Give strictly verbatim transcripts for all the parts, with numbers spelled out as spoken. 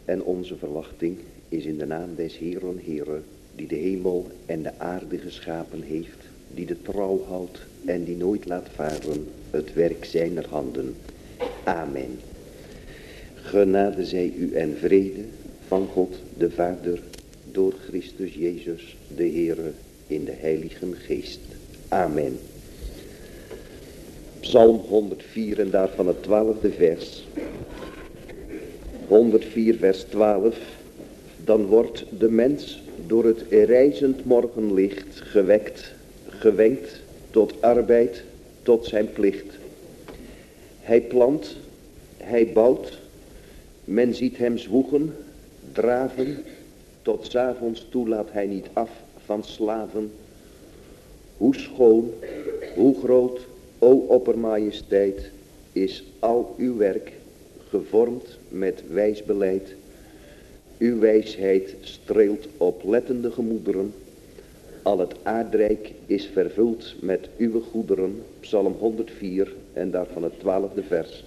En onze verwachting is in de naam des Heeren Heere, die de hemel en de aarde geschapen heeft, die de trouw houdt en die nooit laat varen het werk zijner handen. Amen. Genade zij u en vrede van God de Vader, door Christus Jezus de Heere, in de Heilige Geest. Amen. Psalm honderdvier en daarvan het twaalfde vers. honderdvier vers twaalf. Dan wordt de mens door het rijzend morgenlicht gewekt, gewenkt tot arbeid, tot zijn plicht. Hij plant, hij bouwt, men ziet hem zwoegen, draven, tot 's avonds toe laat hij niet af van slaven. Hoe schoon, hoe groot, o oppermajesteit, is al uw werk, gevormd met wijs beleid. Uw wijsheid streelt oplettende gemoederen. Al het aardrijk is vervuld met uw goederen. Psalm honderdvier en daarvan het twaalfde vers.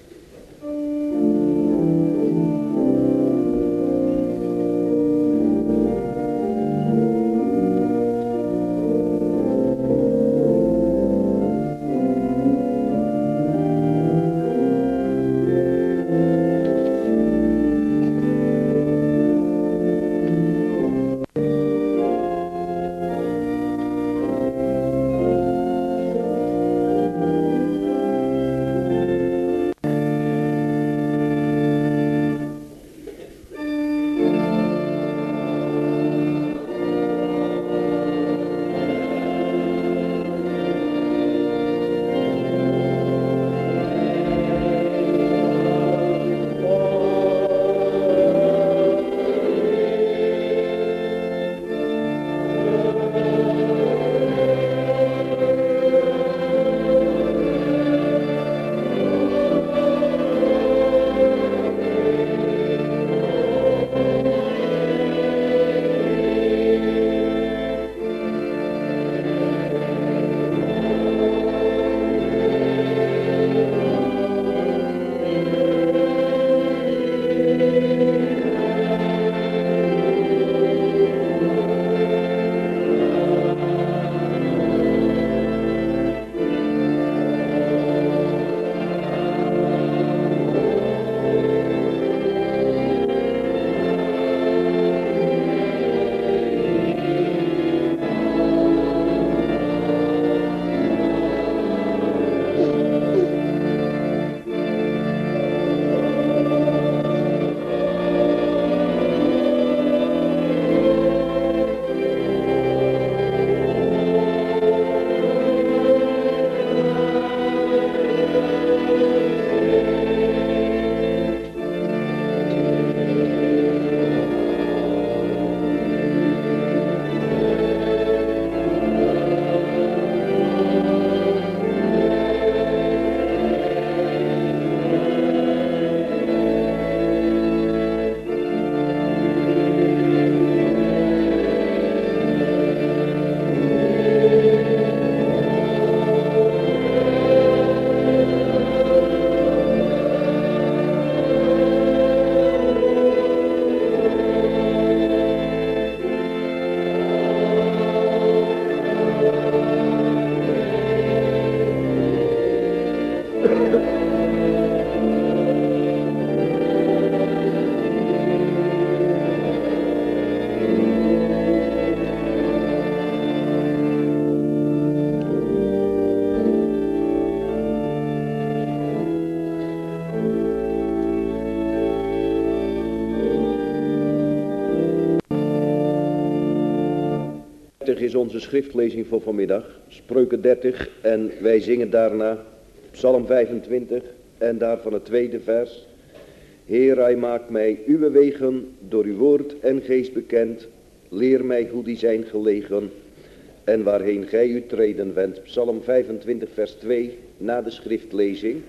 is onze schriftlezing voor vanmiddag, Spreuken dertig, en wij zingen daarna Psalm vijfentwintig en daarvan het tweede vers. Heer, hij maakt mij uw wegen door uw woord en geest bekend, leer mij hoe die zijn gelegen en waarheen gij u treden wendt. Psalm vijfentwintig vers twee na de schriftlezing.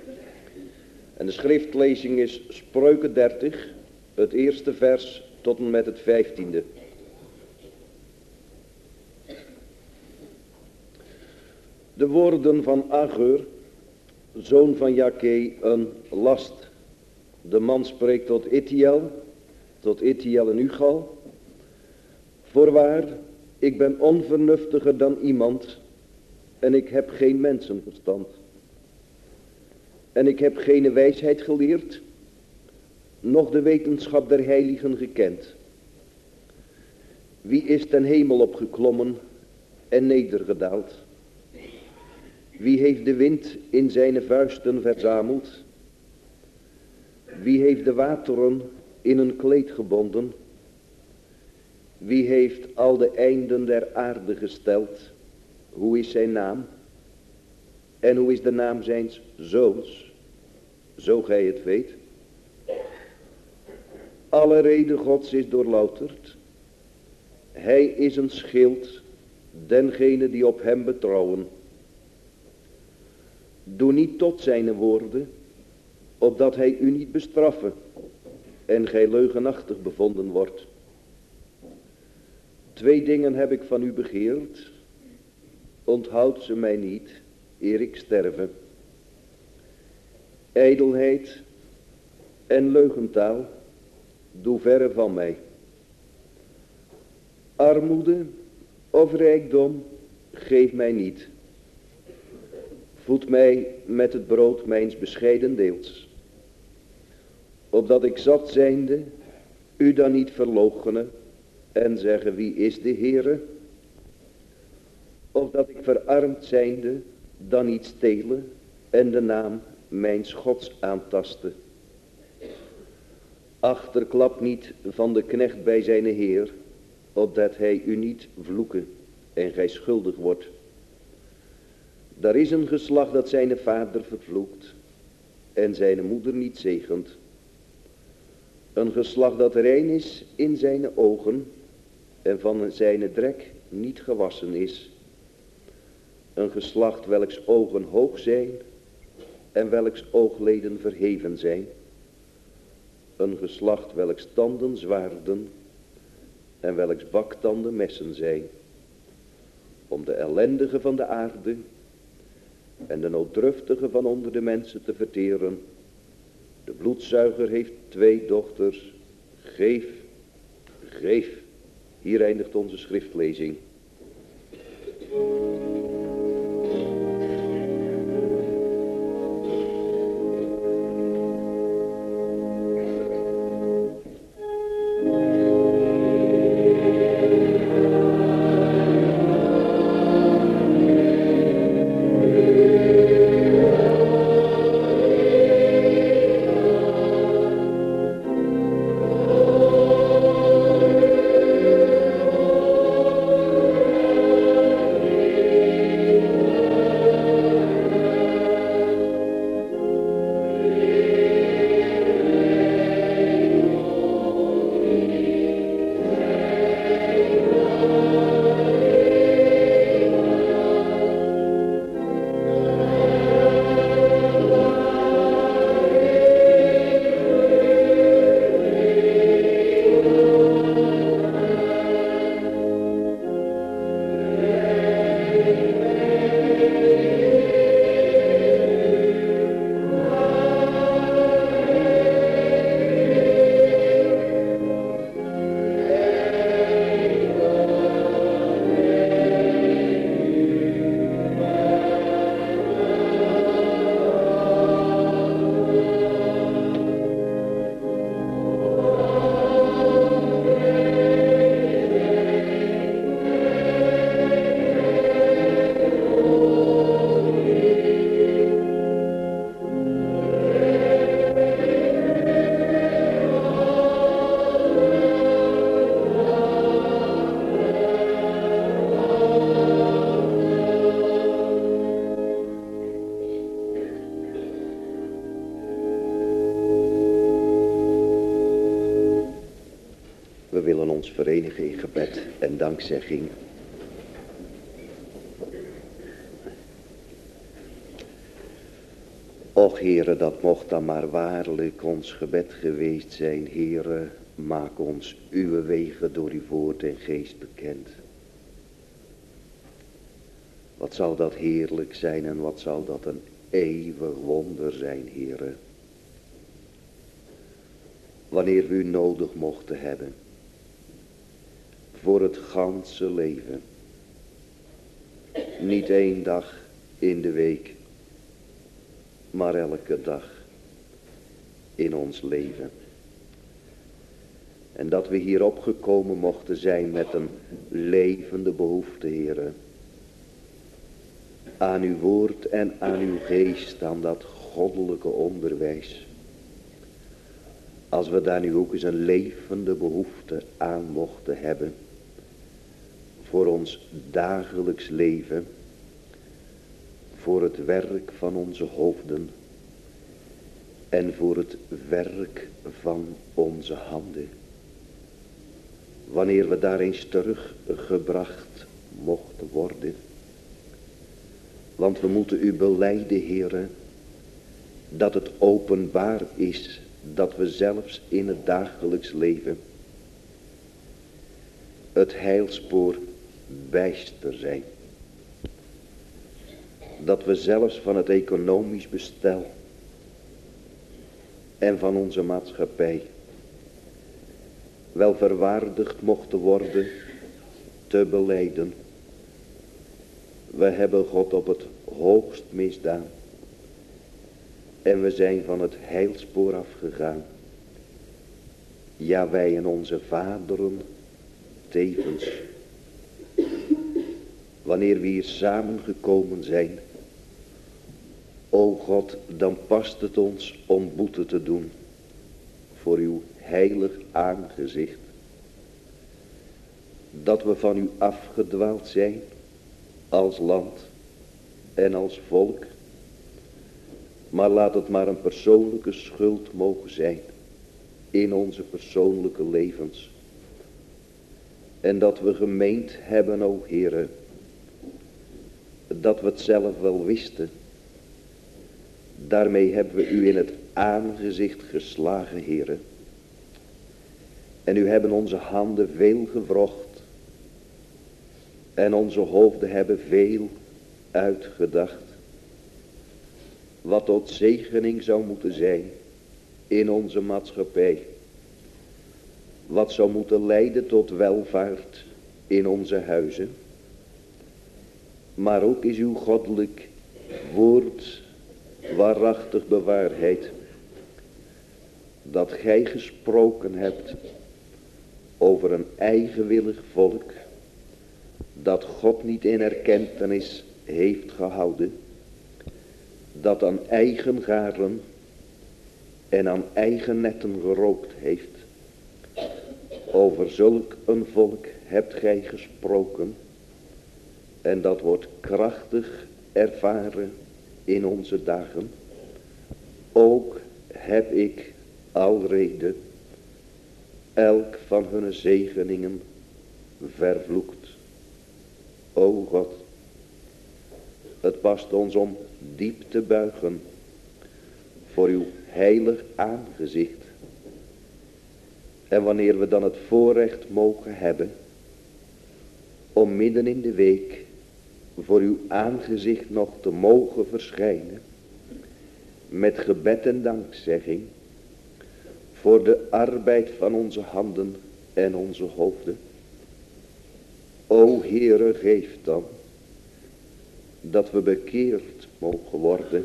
En de schriftlezing is Spreuken dertig, het eerste vers tot en met het vijftiende. De woorden van Agur, zoon van Jake, een last. De man spreekt tot Ithiel, tot Ithiel en Ugal. Voorwaar, ik ben onvernuftiger dan iemand en ik heb geen mensenverstand. En ik heb geen wijsheid geleerd, noch de wetenschap der heiligen gekend. Wie is ten hemel opgeklommen en nedergedaald? Wie heeft de wind in zijn vuisten verzameld? Wie heeft de wateren in een kleed gebonden? Wie heeft al de einden der aarde gesteld? Hoe is zijn naam? En hoe is de naam zijns zoons? Zo gij het weet. Alle reden Gods is doorlouterd. Hij is een schild, dengene die op hem betrouwen. Doe niet tot zijn woorden, opdat hij u niet bestraffen en gij leugenachtig bevonden wordt. Twee dingen heb ik van u begeerd, onthoud ze mij niet, eer ik sterve. Ijdelheid en leugentaal, doe verre van mij. Armoede of rijkdom, geef mij niet. Voed mij met het brood mijns bescheiden deels. Opdat ik zat zijnde, u dan niet verloochenen en zeggen wie is de Heere. Opdat ik verarmd zijnde, dan niet stelen en de naam mijns Gods aantasten. Achterklap niet van de knecht bij zijn Heer, opdat hij u niet vloeken en gij schuldig wordt. Daar is een geslacht dat zijn vader vervloekt en zijn moeder niet zegent. Een geslacht dat rein is in zijn ogen en van zijn drek niet gewassen is. Een geslacht welks ogen hoog zijn en welks oogleden verheven zijn. Een geslacht welks tanden zwaarden en welks baktanden messen zijn. Om de ellendige van de aarde en de nooddruftige van onder de mensen te verteren. De bloedzuiger heeft twee dochters. Geef, geef. Hier eindigt onze schriftlezing. We willen ons verenigen in gebed en dankzegging. Och Heere, dat mocht dan maar waarlijk ons gebed geweest zijn. Heere, maak ons uw wegen door uw woord en geest bekend. Wat zal dat heerlijk zijn en wat zal dat een eeuwig wonder zijn, Heere. wanneer we u nodig mochten hebben. Voor het ganse leven. Niet één dag in de week, maar elke dag in ons leven. En dat we hier opgekomen mochten zijn met een levende behoefte, Heere. Aan uw woord en aan uw geest, aan dat goddelijke onderwijs. Als we daar nu ook eens een levende behoefte aan mochten hebben. Voor ons dagelijks leven. Voor het werk van onze hoofden. En voor het werk van onze handen. Wanneer we daar eens teruggebracht mochten worden. Want we moeten u belijden, Heere, dat het openbaar is dat we zelfs in het dagelijks leven het heilspoor bijster zijn. Dat we zelfs van het economisch bestel en van onze maatschappij wel verwaardigd mochten worden te belijden. We hebben God op het hoogst misdaan. En we zijn van het heilspoor afgegaan. Ja, wij en onze vaderen tevens. Wanneer we hier samengekomen zijn. O God, dan past het ons om boete te doen. Voor uw heilig aangezicht. Dat we van u afgedwaald zijn. Als land en als volk. Maar laat het maar een persoonlijke schuld mogen zijn. In onze persoonlijke levens. En dat we gemeend hebben, o Heere. Dat we het zelf wel wisten. Daarmee hebben we u in het aangezicht geslagen, Heere. En u hebben onze handen veel gewrocht. En onze hoofden hebben veel uitgedacht. Wat tot zegening zou moeten zijn in onze maatschappij. Wat zou moeten leiden tot welvaart in onze huizen. Maar ook is uw goddelijk woord waarachtig bewaarheid. Dat gij gesproken hebt over een eigenwillig volk. Dat God niet in erkentenis heeft gehouden. Dat aan eigen garen en aan eigen netten gerookt heeft. Over zulk een volk hebt gij gesproken. En dat wordt krachtig ervaren in onze dagen. Ook heb ik alrede elk van hun zegeningen vervloekt. O God, het past ons om diep te buigen voor uw heilig aangezicht. En wanneer we dan het voorrecht mogen hebben om midden in de week voor uw aangezicht nog te mogen verschijnen met gebed en dankzegging voor de arbeid van onze handen en onze hoofden. O Heere, geef dan dat we bekeerd mogen worden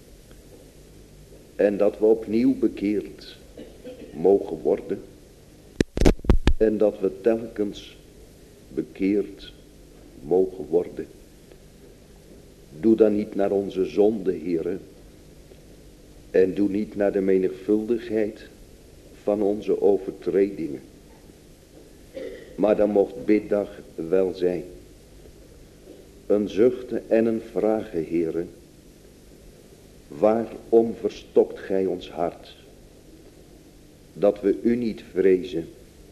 en dat we opnieuw bekeerd mogen worden en dat we telkens bekeerd mogen worden. Doe dan niet naar onze zonde, Heere, en doe niet naar de menigvuldigheid van onze overtredingen. Maar dan mocht biddag wel zijn. Een zuchten en een vragen, Heere. Waarom verstokt gij ons hart? Dat we u niet vrezen.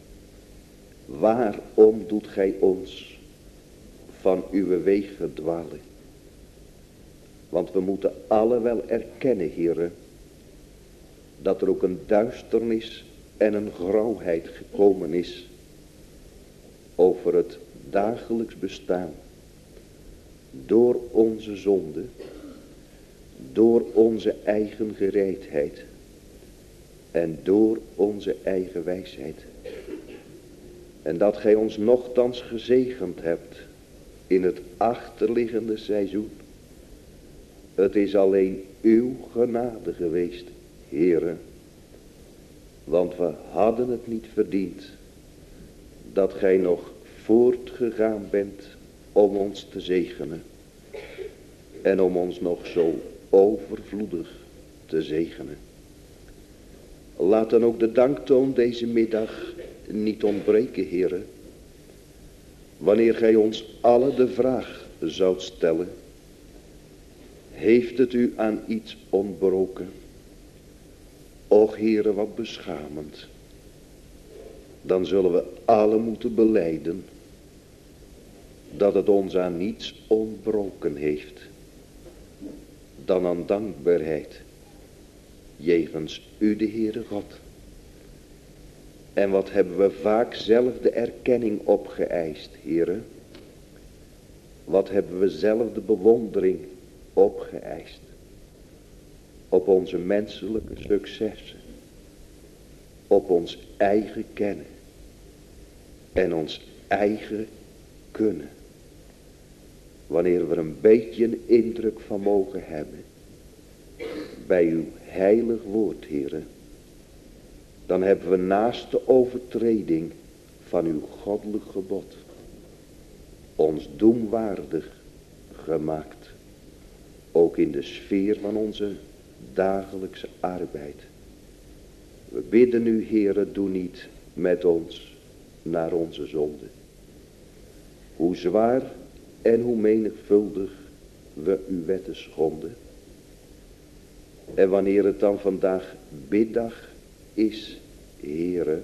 Waarom doet gij ons van uw wegen dwalen? Want we moeten alle wel erkennen, Heere, dat er ook een duisternis en een grauwheid gekomen is over het dagelijks bestaan. Door onze zonde, door onze eigen gereedheid en door onze eigen wijsheid. En dat gij ons nochtans gezegend hebt in het achterliggende seizoen. Het is alleen uw genade geweest, Heere. Want we hadden het niet verdiend dat gij nog voortgegaan bent om ons te zegenen. En om ons nog zo overvloedig te zegenen. Laat dan ook de danktoon deze middag niet ontbreken, Heere. Wanneer gij ons alle de vraag zoudt stellen. Heeft het u aan iets ontbroken? Och Heere, wat beschamend. Dan zullen we alle moeten belijden dat het ons aan niets ontbroken heeft dan aan dankbaarheid jegens u de Heere God. En wat hebben we vaak zelf de erkenning opgeëist, Heere. Wat hebben we zelf de bewondering opgeëist op onze menselijke successen, op ons eigen kennen en ons eigen kunnen. Wanneer we een beetje een indruk van mogen hebben bij uw heilig woord, Heere, dan hebben we naast de overtreding van uw goddelijk gebod ons doemwaardig gemaakt, ook in de sfeer van onze dagelijkse arbeid. We bidden u, Heere, doe niet met ons naar onze zonde. Hoe zwaar en hoe menigvuldig we uw wetten schonden. En wanneer het dan vandaag biddag is, Heere,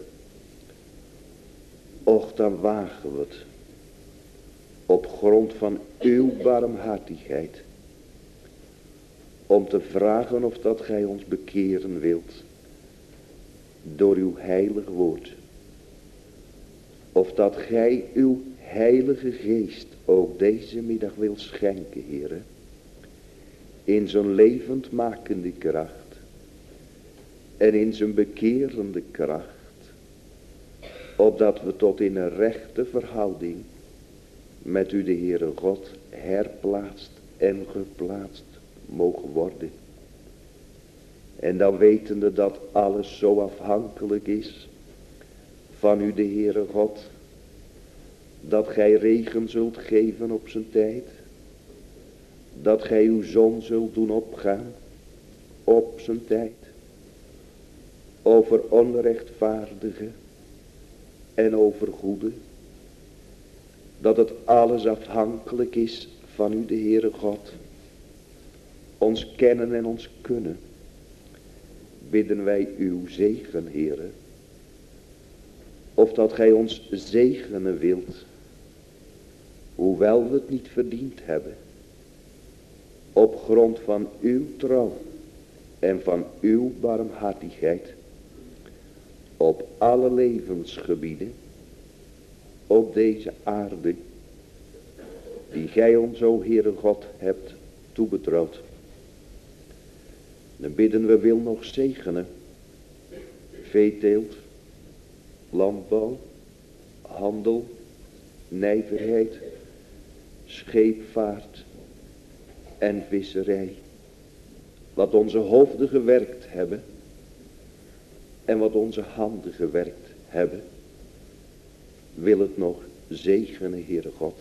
och dan wagen we het op grond van uw barmhartigheid om te vragen of dat gij ons bekeren wilt door uw heilig woord. Of dat gij uw heilige geest ook deze middag wilt schenken, Heere, in zijn levendmakende kracht en in zijn bekerende kracht, opdat we tot in een rechte verhouding met u de Heere God herplaatst en geplaatst mogen worden. En dan wetende dat alles zo afhankelijk is van u de Heere God, dat gij regen zult geven op zijn tijd, dat gij uw zon zult doen opgaan op zijn tijd, over onrechtvaardige en over goede, dat het alles afhankelijk is van u de Heere God, ons kennen en ons kunnen, bidden wij uw zegen, Heere, of dat gij ons zegenen wilt, hoewel we het niet verdiend hebben, op grond van uw trouw en van uw barmhartigheid, op alle levensgebieden, op deze aarde, die gij ons, o Heere God, hebt toebetrouwd. Dan bidden we wil nog zegenen, veeteelt, landbouw, handel, nijverheid, scheepvaart en visserij. Wat onze hoofden gewerkt hebben en wat onze handen gewerkt hebben, wil het nog zegenen, Heere God.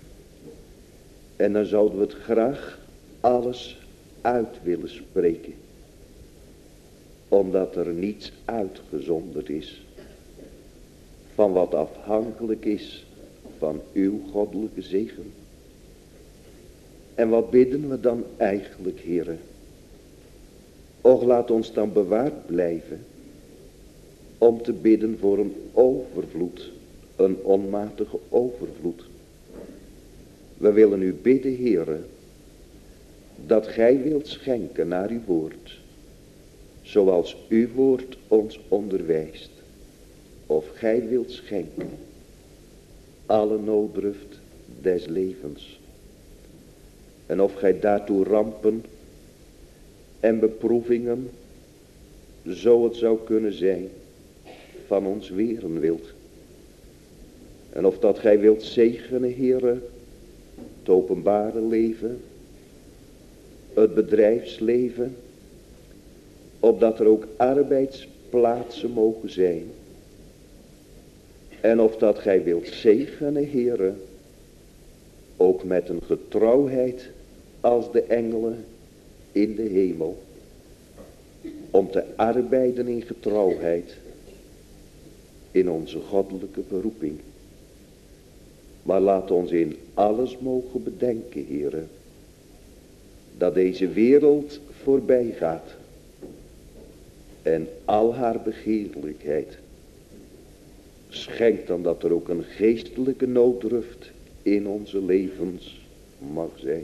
En dan zouden we het graag alles uit willen spreken, omdat er niets uitgezonderd is van wat afhankelijk is van uw goddelijke zegen. En wat bidden we dan eigenlijk, Heere? Och, laat ons dan bewaard blijven om te bidden voor een overvloed, een onmatige overvloed. We willen u bidden, Heere, dat gij wilt schenken naar uw woord, zoals uw woord ons onderwijst. Of gij wilt schenken alle nooddruft des levens. En of gij daartoe rampen en beproevingen zo het zou kunnen zijn, van ons weren wilt. En of dat gij wilt zegenen, Heere, het openbare leven, het bedrijfsleven, opdat er ook arbeidsplaatsen mogen zijn. En of dat gij wilt zegenen, Heere, ook met een getrouwheid als de engelen in de hemel, om te arbeiden in getrouwheid in onze goddelijke beroeping. Maar laat ons in alles mogen bedenken, Heere, dat deze wereld voorbij gaat en al haar begeerlijkheid. Schenk dan dat er ook een geestelijke nooddruft in onze levens mag zijn.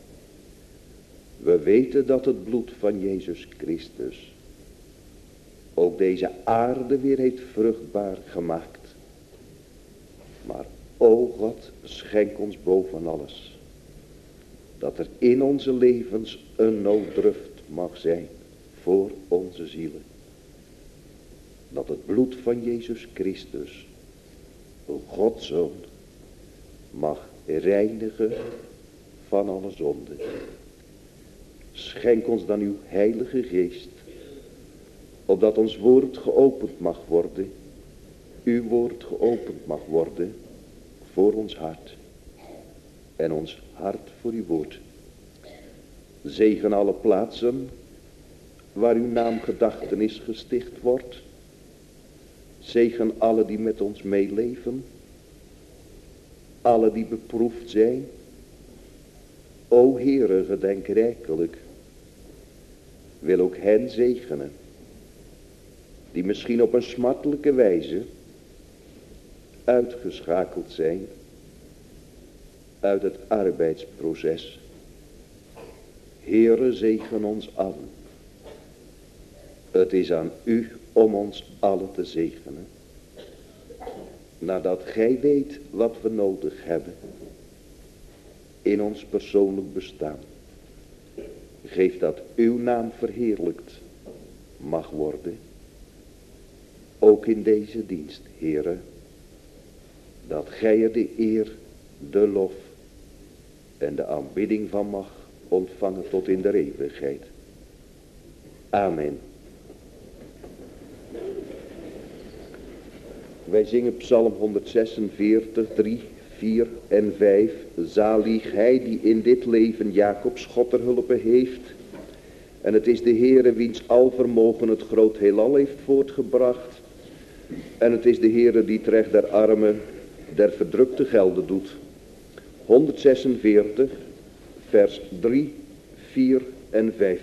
We weten dat het bloed van Jezus Christus ook deze aarde weer heeft vruchtbaar gemaakt. Maar o God, schenk ons boven alles dat er in onze levens een nooddruft mag zijn voor onze zielen. Dat het bloed van Jezus Christus, o Gods Zoon, mag reinigen van alle zonde. Schenk ons dan uw heilige geest, opdat ons woord geopend mag worden, uw woord geopend mag worden voor ons hart en ons hart voor uw woord. Zegen alle plaatsen waar uw naamgedachtenis gesticht wordt. Zegen alle die met ons meeleven, alle die beproefd zijn. O Heere, gedenk rijkelijk, wil ook hen zegenen, die misschien op een smartelijke wijze uitgeschakeld zijn uit het arbeidsproces. Heere, zegen ons allen. Het is aan u om ons allen te zegenen, nadat gij weet wat we nodig hebben in ons persoonlijk bestaan. Geef dat uw naam verheerlijkt mag worden, ook in deze dienst, Heere, dat gij er de eer, de lof en de aanbidding van mag ontvangen tot in de eeuwigheid. Amen. Wij zingen Psalm honderdzesenveertig, drie, vier en vijf. Zalig hij die in dit leven Jacobs God ter hulpe heeft. En het is de Heere wiens alvermogen het groot heelal heeft voortgebracht. En het is de Heere die het recht der armen, der verdrukte gelden doet. honderdzesenveertig, vers drie, vier en vijf.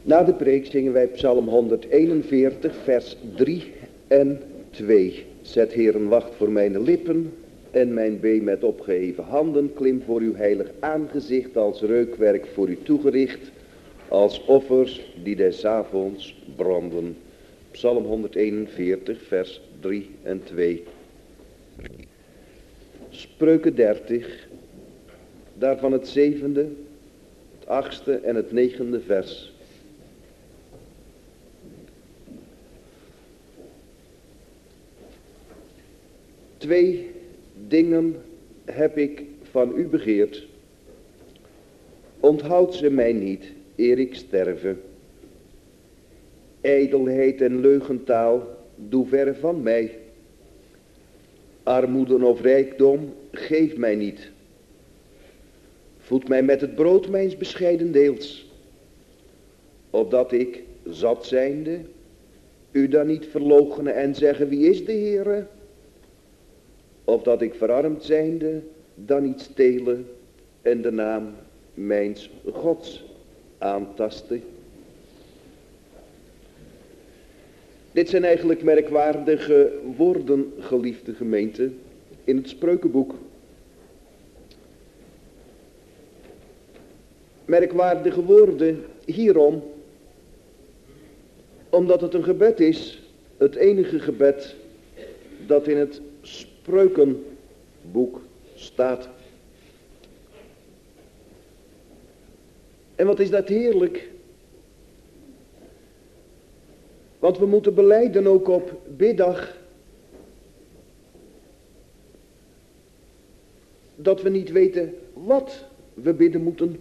Na de preek zingen wij Psalm honderdeenenveertig, vers drie en twee. Zet Heeren wacht voor mijn lippen en mijn been met opgeheven handen. Klim voor uw heilig aangezicht als reukwerk voor u toegericht. Als offers die des avonds branden. Psalm honderdeenenveertig, vers drie en twee. Spreuken dertig, daarvan het zevende, het achtste en het negende vers. Twee dingen heb ik van u begeerd. Onthoud ze mij niet, eer ik sterve. Ijdelheid en leugentaal, doe verre van mij. Armoede of rijkdom, geef mij niet. Voed mij met het brood mijns bescheiden deels. Opdat ik, zat zijnde, u dan niet verloochenen en zeggen, wie is de Heere? Opdat ik verarmd zijnde, dan niet stelen en de naam mijns Gods aantasten. Dit zijn eigenlijk merkwaardige woorden, geliefde gemeente, in het Spreukenboek. Merkwaardige woorden hierom, omdat het een gebed is, het enige gebed dat in het Spreukenboek staat. En wat is dat heerlijk. Want we moeten belijden ook op biddag dat we niet weten wat we bidden moeten.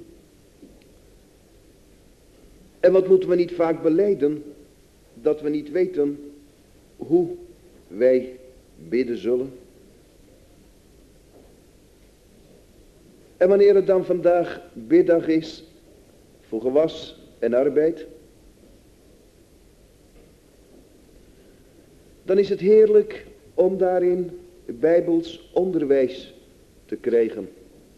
En wat moeten we niet vaak belijden? Dat we niet weten hoe wij bidden zullen. En wanneer het dan vandaag biddag is voor gewas en arbeid, dan is het heerlijk om daarin bijbels onderwijs te krijgen.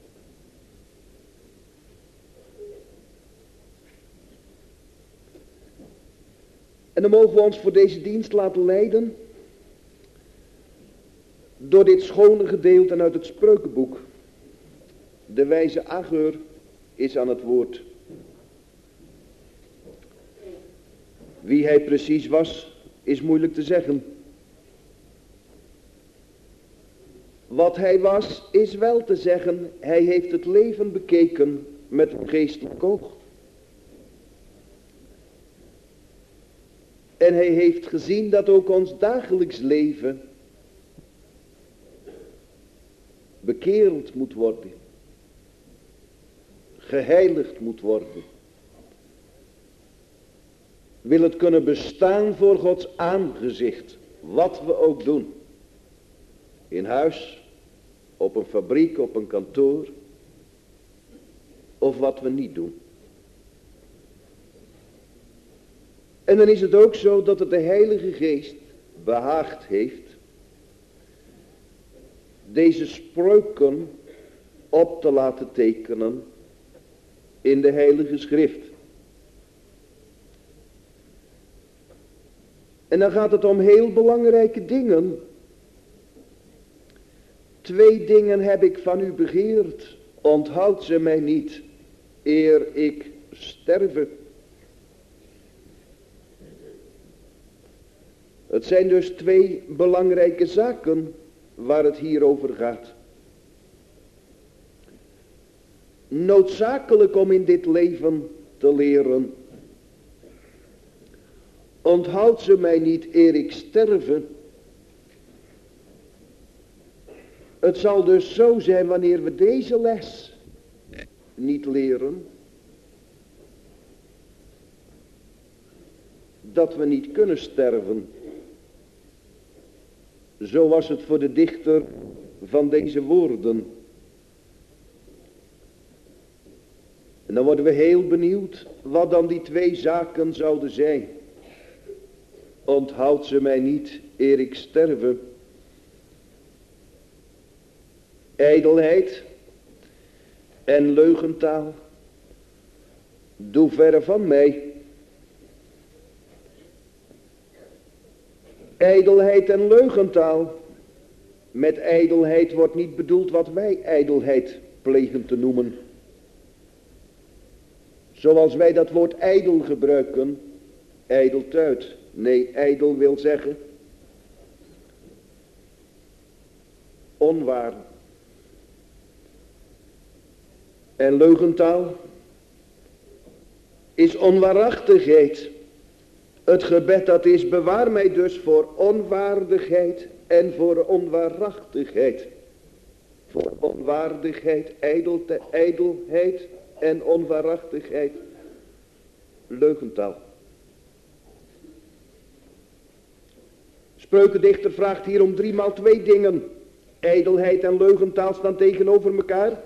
En dan mogen we ons voor deze dienst laten leiden door dit schone gedeelte uit het Spreukenboek. De wijze Agur is aan het woord. Wie hij precies was, is moeilijk te zeggen. Wat hij was, is wel te zeggen. Hij heeft het leven bekeken met een geestelijk oog. En hij heeft gezien dat ook ons dagelijks leven bekeerd moet worden. Geheiligd moet worden. Wil het kunnen bestaan voor Gods aangezicht. Wat we ook doen. In huis, op een fabriek, op een kantoor. Of wat we niet doen. En dan is het ook zo dat het de Heilige Geest behaagd heeft deze spreuken op te laten tekenen in de Heilige Schrift. En dan gaat het om heel belangrijke dingen. Twee dingen heb ik van u begeerd. Onthoud ze mij niet, eer ik sterve. Het zijn dus twee belangrijke zaken waar het hier over gaat. Noodzakelijk om in dit leven te leren. Onthoud ze mij niet eer ik sterve. Het zal dus zo zijn wanneer we deze les niet leren, dat we niet kunnen sterven. Zo was het voor de dichter van deze woorden. En dan worden we heel benieuwd wat dan die twee zaken zouden zijn. Onthoud ze mij niet eer ik sterve. Ijdelheid en leugentaal, doe verre van mij. Ijdelheid en leugentaal. Met ijdelheid wordt niet bedoeld wat wij ijdelheid plegen te noemen. Zoals wij dat woord ijdel gebruiken. Ijdeltuit. Nee, ijdel wil zeggen onwaar. En leugentaal is onwaarachtigheid. Het gebed dat is, bewaar mij dus voor onwaardigheid en voor onwaarachtigheid. Voor onwaardigheid, ijdelte, ijdelheid en onwaarachtigheid. Leugentaal. Spreukendichter vraagt hier om driemaal twee dingen. Ijdelheid en leugentaal staan tegenover elkaar.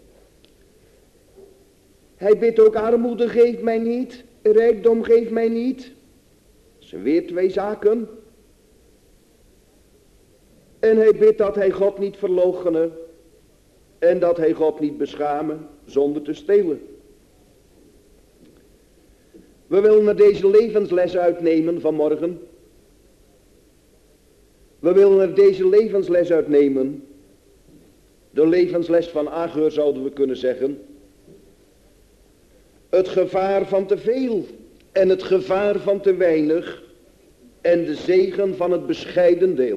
Hij bidt ook armoede geeft mij niet, rijkdom geeft mij niet. Dat zijn weer twee zaken. En hij bidt dat hij God niet verloochenen en dat hij God niet beschamen zonder te stelen. We willen er deze levensles uitnemen vanmorgen. We willen er deze levensles uitnemen. De levensles van Agur zouden we kunnen zeggen. Het gevaar van te veel en het gevaar van te weinig en de zegen van het bescheiden deel.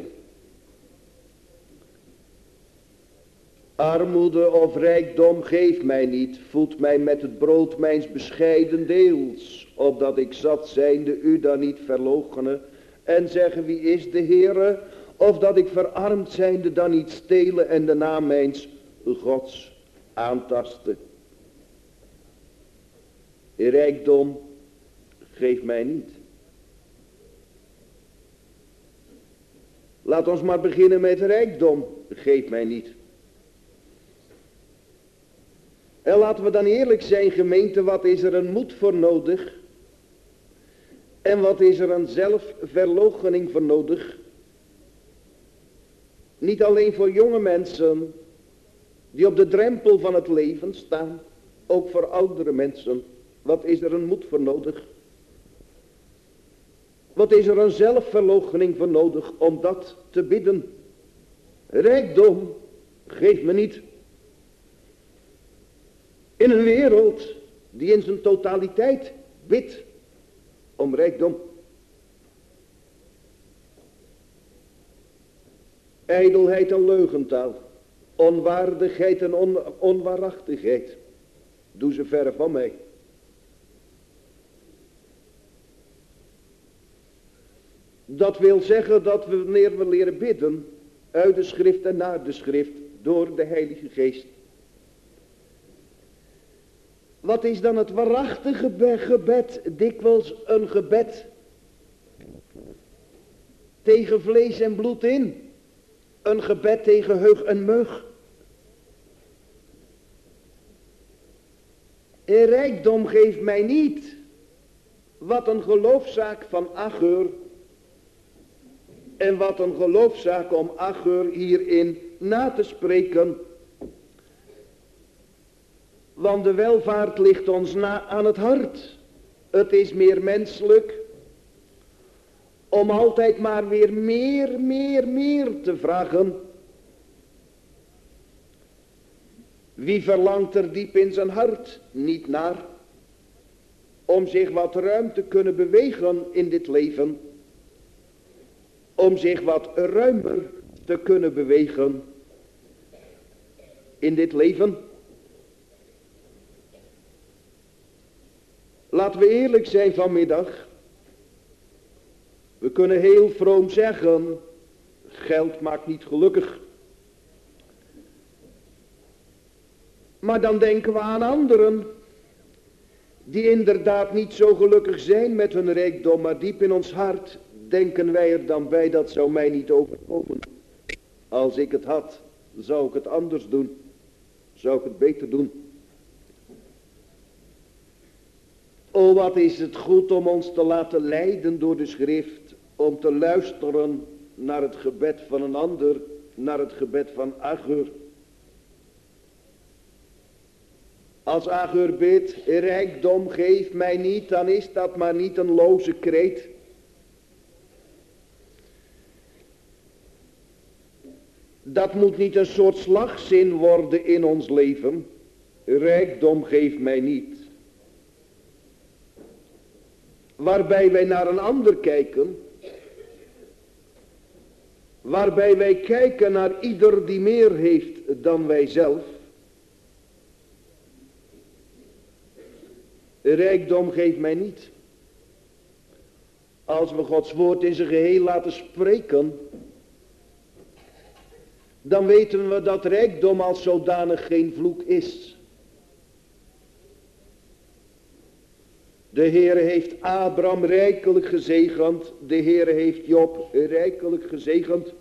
Armoede of rijkdom geeft mij niet, voed mij met het brood mijns bescheiden deels, opdat ik zat zijnde u dan niet verloochenen en zeggen wie is de Heere, of dat ik verarmd zijnde dan niet stelen en de naam mijns Gods aantasten. Rijkdom geeft mij niet. Laat ons maar beginnen met rijkdom geeft mij niet. En laten we dan eerlijk zijn, gemeente, wat is er een moed voor nodig? En wat is er een zelfverloochening voor nodig? Niet alleen voor jonge mensen die op de drempel van het leven staan, ook voor oudere mensen. Wat is er een moed voor nodig? Wat is er een zelfverloochening voor nodig om dat te bidden? Rijkdom geef me niet. In een wereld die in zijn totaliteit bidt om rijkdom. Ijdelheid en leugentaal. Onwaardigheid en on onwaarachtigheid. Doe ze verre van mij. Dat wil zeggen dat we, wanneer we leren bidden, uit de schrift en naar de schrift, door de Heilige Geest. Wat is dan het waarachtige gebed? Dikwijls een gebed tegen vlees en bloed in. Een gebed tegen heug en mug. En rijkdom geeft mij niet. Wat een geloofszaak van Agur. En wat een geloofszaak om Agur hierin na te spreken. Want de welvaart ligt ons na aan het hart. Het is meer menselijk om altijd maar weer meer, meer, meer te vragen. Wie verlangt er diep in zijn hart niet naar om zich wat ruim te kunnen bewegen in dit leven? Om zich wat ruimer te kunnen bewegen in dit leven? Laten we eerlijk zijn vanmiddag. We kunnen heel vroom zeggen, geld maakt niet gelukkig. Maar dan denken we aan anderen die inderdaad niet zo gelukkig zijn met hun rijkdom, maar diep in ons hart denken wij er dan bij, dat zou mij niet overkomen. Als ik het had, zou ik het anders doen. Zou ik het beter doen. O, wat is het goed om ons te laten leiden door de schrift, om te luisteren naar het gebed van een ander, naar het gebed van Agur. Als Agur bidt, rijkdom geef mij niet, dan is dat maar niet een loze kreet. Dat moet niet een soort slagzin worden in ons leven. Rijkdom geeft mij niet. Waarbij wij naar een ander kijken. Waarbij wij kijken naar ieder die meer heeft dan wij zelf. Rijkdom geeft mij niet. Als we Gods woord in zijn geheel laten spreken, dan weten we dat rijkdom als zodanig geen vloek is. De Heere heeft Abraham rijkelijk gezegend. De Heere heeft Job rijkelijk gezegend.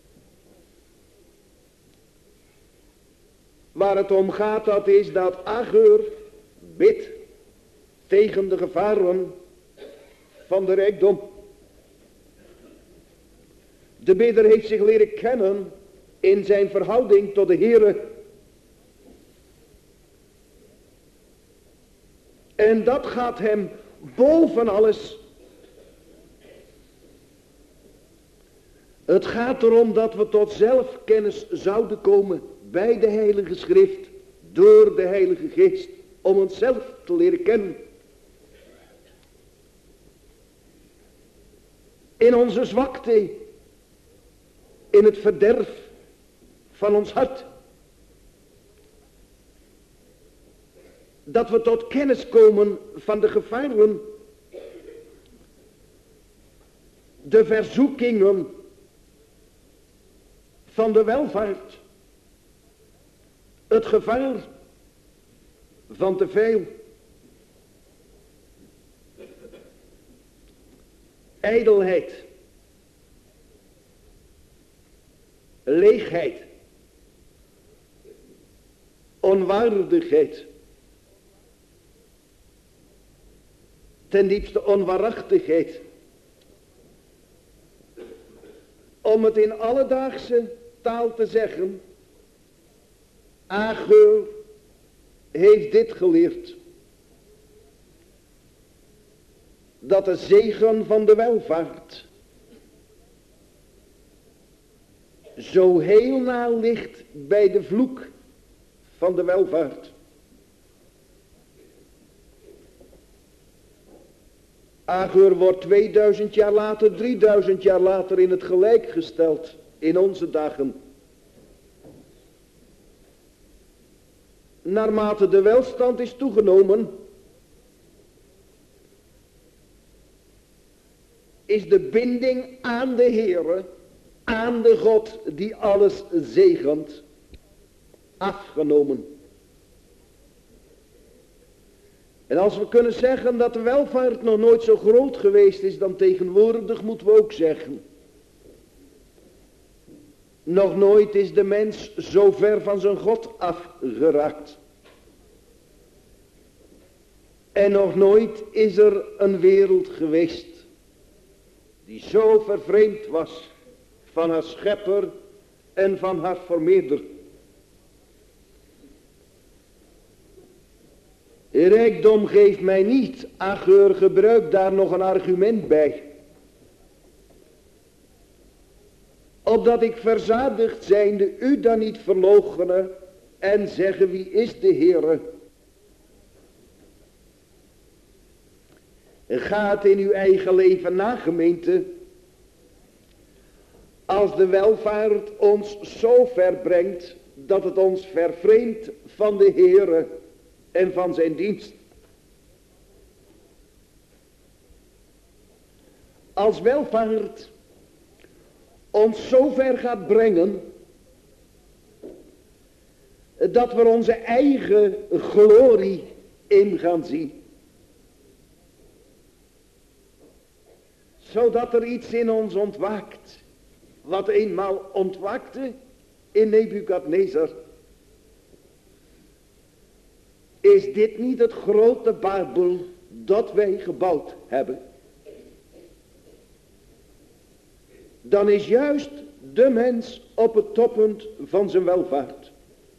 Waar het om gaat, dat is dat Agur bidt tegen de gevaren van de rijkdom. De bidder heeft zich leren kennen in zijn verhouding tot de Heere. En dat gaat hem boven alles. Het gaat erom dat we tot zelfkennis zouden komen bij de Heilige Schrift, door de Heilige Geest, om onszelf te leren kennen. In onze zwakte, in het verderf van ons hart. Dat we tot kennis komen van de gevaren, de verzoekingen van de welvaart, het gevaar van te veel. Ijdelheid, leegheid, onwaardigheid, ten diepste onwaarachtigheid. Om het in alledaagse taal te zeggen, Agur heeft dit geleerd. Dat de zegen van de welvaart zo heel nauw ligt bij de vloek van de welvaart. Agur wordt tweeduizend jaar later, drieduizend jaar later in het gelijk gesteld in onze dagen. Naarmate de welstand is toegenomen, is de binding aan de Heere, aan de God die alles zegent, afgenomen. En als we kunnen zeggen dat de welvaart nog nooit zo groot geweest is dan tegenwoordig, moeten we ook zeggen, nog nooit is de mens zo ver van zijn God afgeraakt. En nog nooit is er een wereld geweest die zo vervreemd was van haar schepper en van haar vermeerder. Rijkdom geeft mij niet. Agur gebruikt daar nog een argument bij. Opdat ik verzadigd zijnde u dan niet verloochenen en zeggen wie is de Heere. Ga het in uw eigen leven na, gemeente. Als de welvaart ons zo ver brengt dat het ons vervreemdt van de Heere en van zijn dienst. Als welvaart ons zo ver gaat brengen dat we onze eigen glorie in gaan zien. Zodat er iets in ons ontwaakt, wat eenmaal ontwaakte in Nebukadnezar. Is dit niet het grote Babel dat wij gebouwd hebben? Dan is juist de mens op het toppunt van zijn welvaart.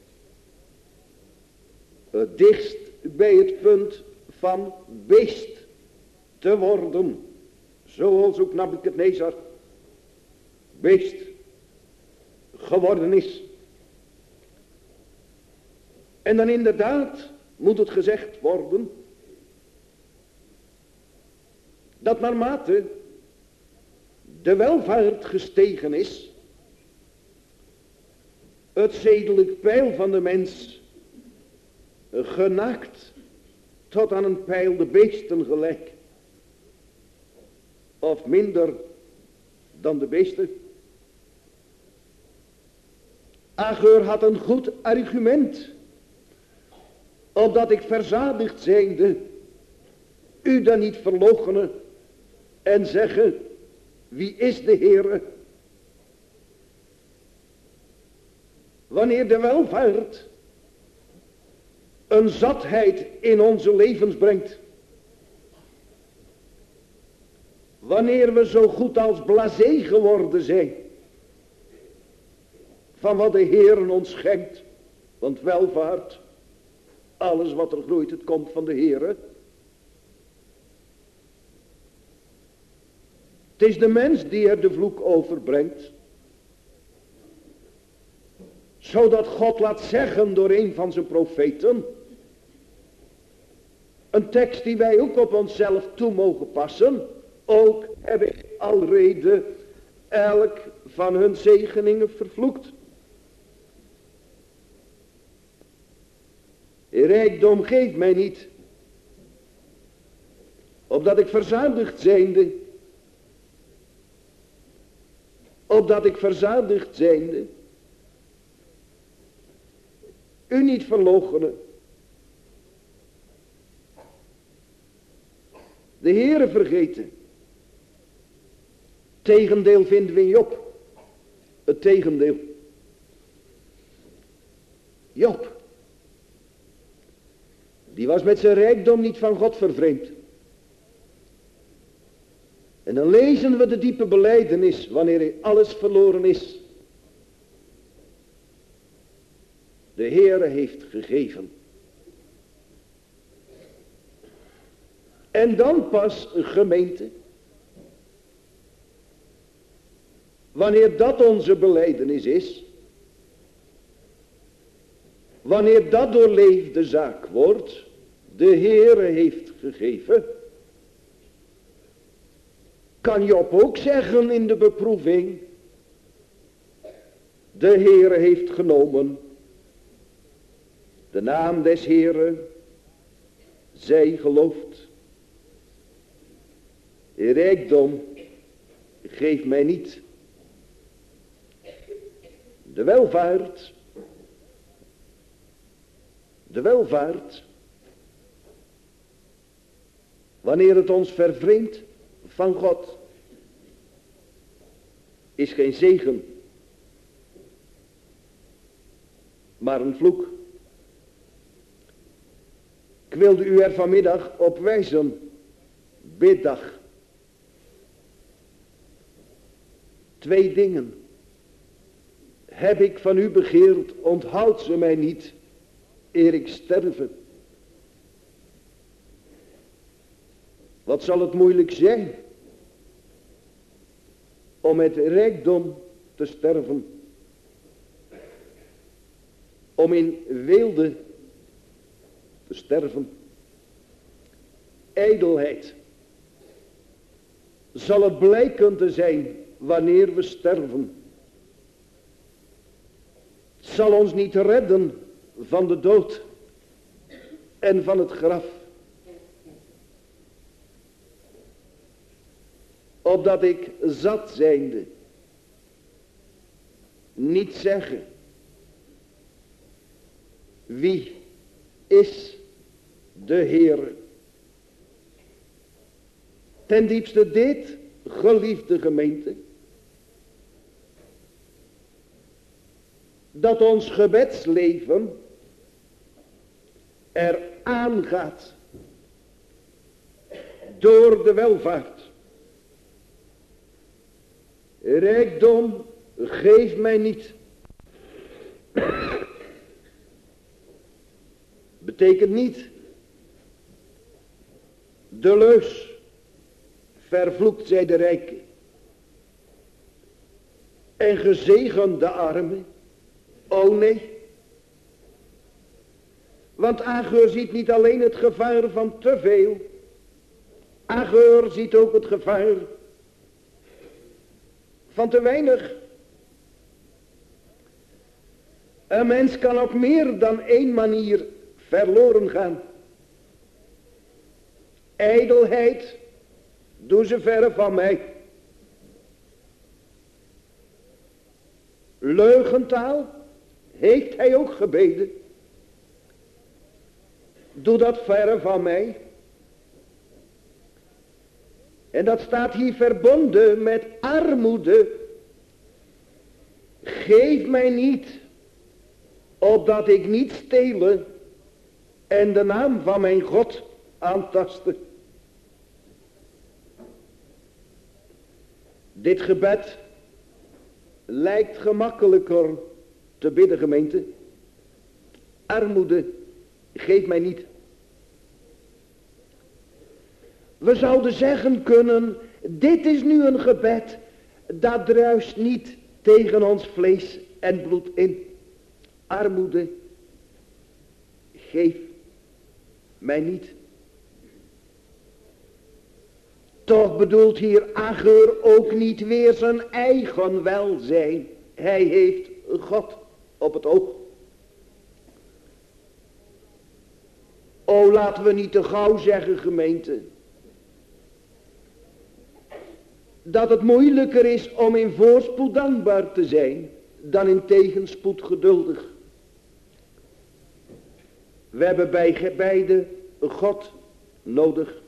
Het dichtst bij het punt van beest te worden. Zoals ook Nebukadnezar. Beest. geworden is. En dan inderdaad moet het gezegd worden dat naarmate de welvaart gestegen is, het zedelijk peil van de mens genaakt tot aan een peil de beesten gelijk, of minder dan de beesten. Agur had een goed argument, opdat ik verzadigd zijnde u dan niet verloochenen en zeggen, wie is de Heere? Wanneer de welvaart een zatheid in onze levens brengt, wanneer we zo goed als blasé geworden zijn van wat de Heere ons schenkt, want welvaart, alles wat er groeit, het komt van de Heere. Het is de mens die er de vloek over brengt, zodat God laat zeggen door een van zijn profeten, een tekst die wij ook op onszelf toe mogen passen, ook heb ik alrede elk van hun zegeningen vervloekt. Rijkdom geeft mij niet, opdat ik verzadigd zijnde, opdat ik verzadigd zijnde, u niet verloochenen. De Heere vergeten. Tegendeel vinden we in Job. Het tegendeel. Job. Die was met zijn rijkdom niet van God vervreemd. En dan lezen we de diepe belijdenis wanneer alles verloren is. De Heere heeft gegeven. En dan pas een gemeente. Wanneer dat onze belijdenis is. Wanneer dat doorleefde zaak wordt. De Heere heeft gegeven. Kan Job ook zeggen in de beproeving. De Heere heeft genomen. De naam des Heeren. Zij gelooft. Rijkdom geeft mij niet. De welvaart. De welvaart. Wanneer het ons vervreemdt van God. Is geen zegen. Maar een vloek. Ik wilde u er vanmiddag op wijzen. Biddag. Twee dingen. Heb ik van u begeerd, onthoud ze mij niet, eer ik sterven. Wat zal het moeilijk zijn om met rijkdom te sterven. Om in weelde te sterven. Ijdelheid. Zal het blijken te zijn wanneer we sterven. Het zal ons niet redden van de dood en van het graf. Opdat ik zat zijnde niet zeggen. Wie is de Heere? Ten diepste dit, geliefde gemeente. Dat ons gebedsleven er aangaat door de welvaart. Rijkdom geef mij niet. Betekent niet de leus vervloekt zij de rijke. en gezegend de armen. O nee. Want Agur ziet niet alleen het gevaar van te veel. Agur ziet ook het gevaar van te weinig. Een mens kan op meer dan één manier verloren gaan. Ijdelheid, doe ze verre van mij. Leugentaal, heeft hij ook gebeden. Doe dat verre van mij. En dat staat hier verbonden met armoede. Geef mij niet, opdat ik niet stelen en de naam van mijn God aantasten. Dit gebed lijkt gemakkelijker te bidden, gemeente. Armoede, geef mij niet. We zouden zeggen kunnen, dit is nu een gebed, dat druist niet tegen ons vlees en bloed in. Armoede, geef mij niet. Toch bedoelt hier Agur ook niet weer zijn eigen welzijn. Hij heeft God op het oog. O, laten we niet te gauw zeggen, gemeente, dat het moeilijker is om in voorspoed dankbaar te zijn dan in tegenspoed geduldig. We hebben bij beide God nodig.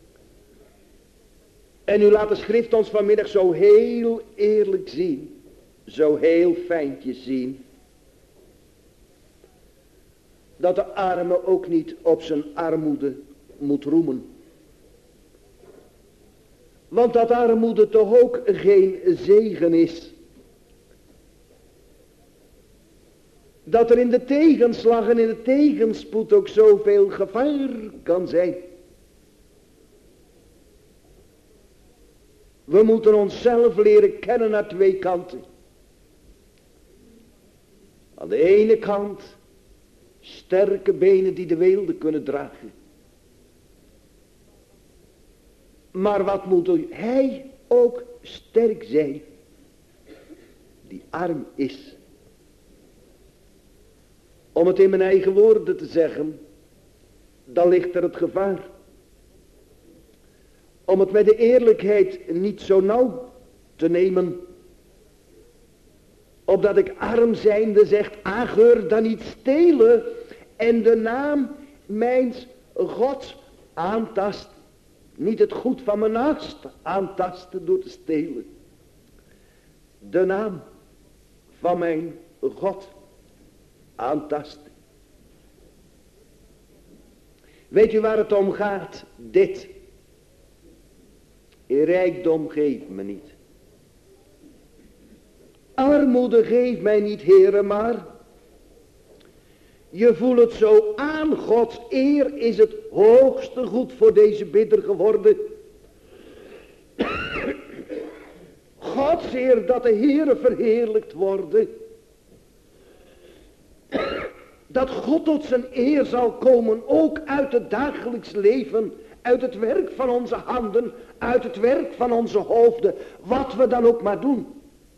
En u laat de schrift ons vanmiddag zo heel eerlijk zien, zo heel fijntjes zien, dat de arme ook niet op zijn armoede moet roemen. Want dat armoede toch ook geen zegen is. Dat er in de tegenslag en in de tegenspoed ook zoveel gevaar kan zijn. We moeten onszelf leren kennen naar twee kanten. Aan de ene kant sterke benen die de weelde kunnen dragen. Maar wat moet hij ook sterk zijn die arm is. Om het in mijn eigen woorden te zeggen, dan ligt er het gevaar. Om het met de eerlijkheid niet zo nauw te nemen. Opdat ik arm zijnde, zegt Agur, dan niet stelen en de naam mijns Gods aantast. Niet het goed van mijn naast aantasten door te stelen. De naam van mijn God aantasten. Weet u waar het om gaat? Dit. Rijkdom geeft me niet. Armoede geeft mij niet, heren, maar je voelt het zo aan. Gods eer is het hoogste goed voor deze bidder geworden. Gods eer, dat de Heere verheerlijkt worden. Dat God tot zijn eer zal komen, ook uit het dagelijks leven, uit het werk van onze handen, uit het werk van onze hoofden, wat we dan ook maar doen.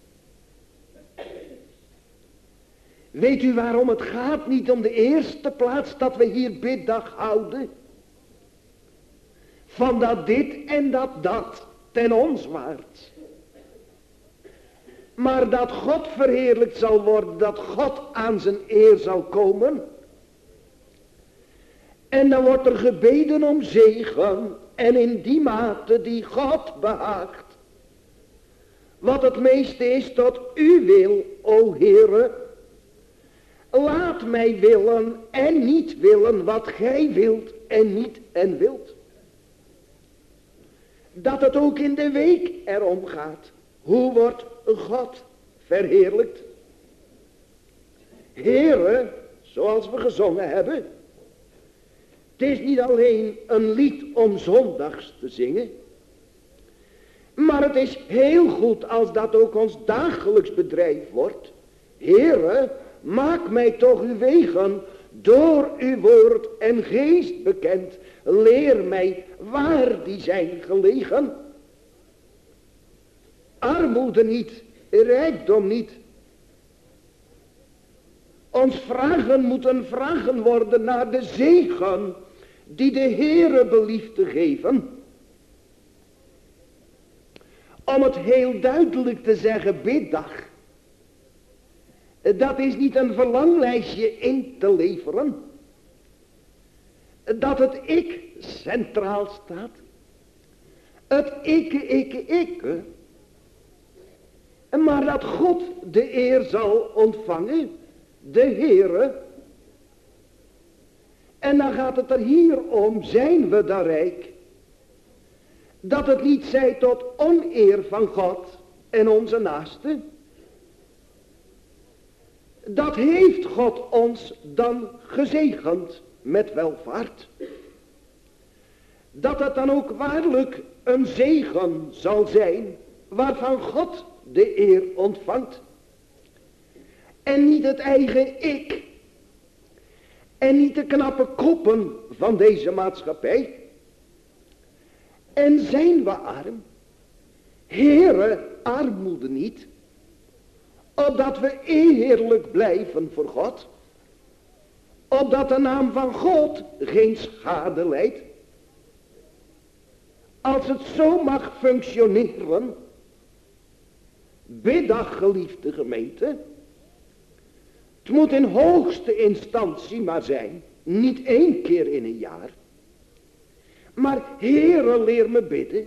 Weet u waarom het gaat? Niet om de eerste plaats dat we hier biddag houden. Van dat dit en dat dat ten ons waard. Maar dat God verheerlijkt zal worden, dat God aan zijn eer zal komen. En dan wordt er gebeden om zegen en in die mate die God behaagt. Wat het meeste is tot uw wil, o Heere. Laat mij willen en niet willen wat gij wilt en niet en wilt. Dat het ook in de week erom gaat. Hoe wordt God verheerlijkt? Heere, zoals we gezongen hebben. Het is niet alleen een lied om zondags te zingen. Maar het is heel goed als dat ook ons dagelijks bedrijf wordt. Heere, maak mij toch uw wegen door uw woord en geest bekend. Leer mij waar die zijn gelegen. Armoede niet, rijkdom niet. Ons vragen moeten vragen worden naar de zegen die de Heere belieft te geven. Om het heel duidelijk te zeggen, biddag. Dat is niet een verlanglijstje in te leveren. Dat het ik centraal staat. Het ik, ik, ik. Maar dat God de eer zal ontvangen. De Heere. En dan gaat het er hier om, zijn we dan rijk? Dat het niet zij tot oneer van God en onze naaste. Dat heeft God ons dan gezegend met welvaart. Dat het dan ook waarlijk een zegen zal zijn waarvan God de eer ontvangt. En niet het eigen ik. En niet de knappe koppen van deze maatschappij. En zijn we arm? Heere, armoede niet. Opdat we eerlijk blijven voor God. Opdat de naam van God geen schade leidt. Als het zo mag functioneren. Biddag, geliefde gemeente. Het moet in hoogste instantie maar zijn. Niet één keer in een jaar. Maar Heere, leer me bidden.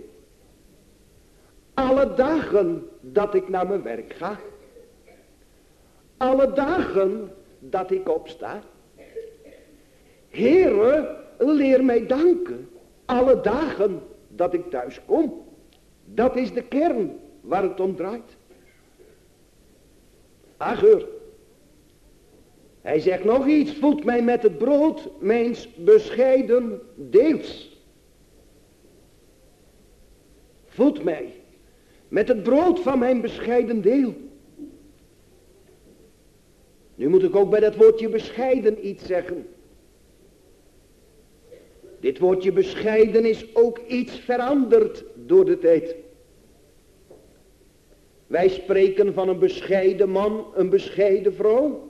Alle dagen dat ik naar mijn werk ga. Alle dagen dat ik opsta. Heere, leer mij danken. Alle dagen dat ik thuis kom. Dat is de kern waar het om draait. Agur. Hij zegt nog iets. Voed mij met het brood mijns bescheiden deels. Voed mij met het brood van mijn bescheiden deel. Nu moet ik ook bij dat woordje bescheiden iets zeggen. Dit woordje bescheiden is ook iets veranderd door de tijd. Wij spreken van een bescheiden man, een bescheiden vrouw.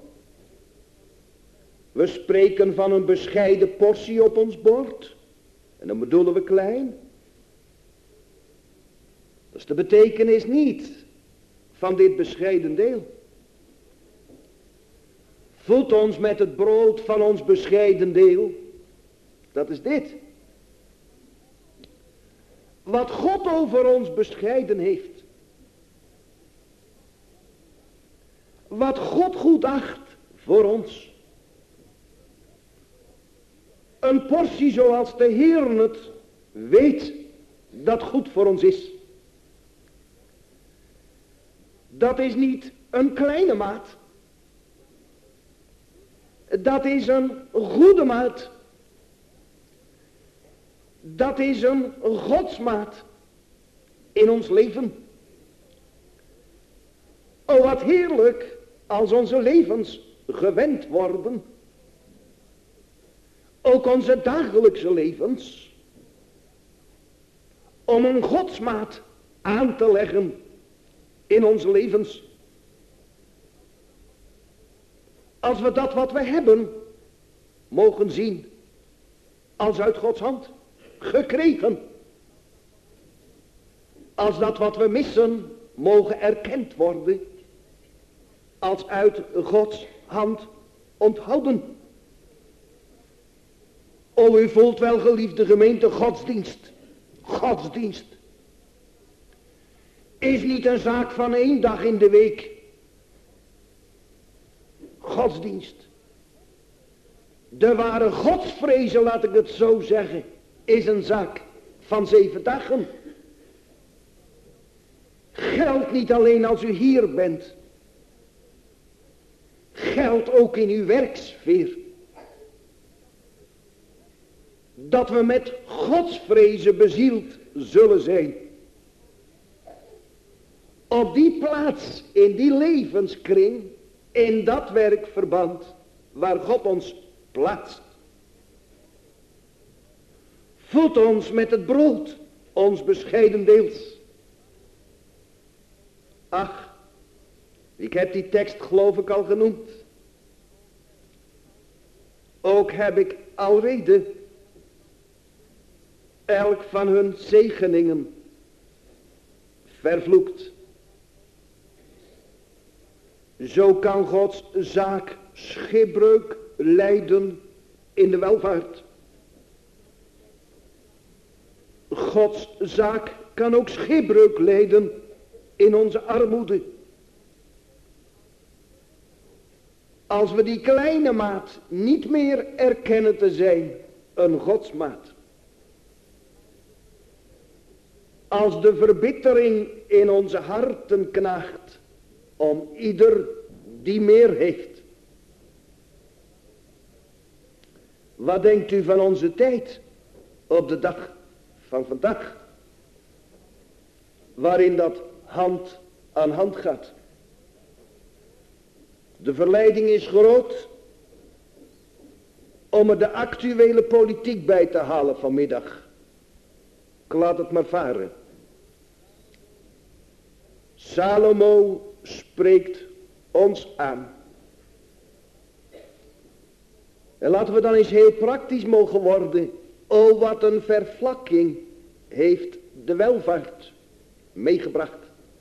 We spreken van een bescheiden portie op ons bord. En dan bedoelen we klein. Dat is de betekenis niet van dit bescheiden deel. Voed ons met het brood van ons bescheiden deel. Dat is dit. Wat God over ons bescheiden heeft. Wat God goed acht voor ons. Een portie zoals de Heer het weet dat goed voor ons is. Dat is niet een kleine maat. Dat is een goede maat. Dat is een godsmaat in ons leven. O, wat heerlijk als onze levens gewend worden. Ook onze dagelijkse levens. Om een godsmaat aan te leggen in onze levens. Als we dat wat we hebben mogen zien als uit Gods hand gekregen. Als dat wat we missen mogen erkend worden als uit Gods hand onthouden. O, u voelt wel, geliefde gemeente, godsdienst. Godsdienst is niet een zaak van één dag in de week. Godsdienst. De ware godsvrezen, laat ik het zo zeggen, is een zaak van zeven dagen. Geldt niet alleen als u hier bent. Geldt ook in uw werksfeer. Dat we met godsvrezen bezield zullen zijn. Op die plaats, in die levenskring, in dat werkverband waar God ons plaatst. Voed ons met het brood, ons bescheiden deels. Ach, ik heb die tekst geloof ik al genoemd. Ook heb ik alrede elk van hun zegeningen vervloekt. Zo kan Gods zaak schipbreuk lijden in de welvaart. Gods zaak kan ook schipbreuk lijden in onze armoede. Als we die kleine maat niet meer erkennen te zijn een godsmaat. Als de verbittering in onze harten knaagt om ieder die meer heeft. Wat denkt u van onze tijd op de dag van vandaag? Waarin dat hand aan hand gaat. De verleiding is groot om er de actuele politiek bij te halen vanmiddag. Ik laat het maar varen. Salomo spreekt ons aan. En laten we dan eens heel praktisch mogen worden. O, wat een vervlakking heeft de welvaart meegebracht.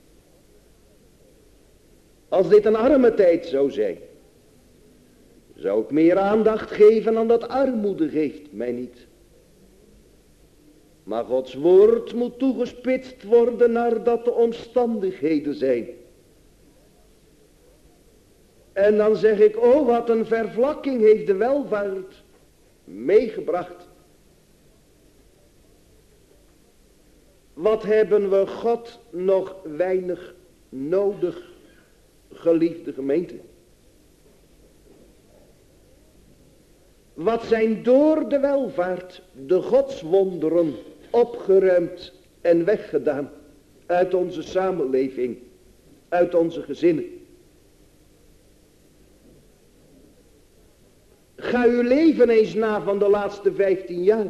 Als dit een arme tijd zou zijn, zou ik meer aandacht geven aan dat armoede geeft mij niet. Maar Gods woord moet toegespitst worden naar dat de omstandigheden zijn. En dan zeg ik, oh wat een vervlakking heeft de welvaart meegebracht. Wat hebben we God nog weinig nodig, geliefde gemeente. Wat zijn door de welvaart de godswonderen opgeruimd en weggedaan uit onze samenleving, uit onze gezinnen. Ga uw leven eens na van de laatste vijftien jaar.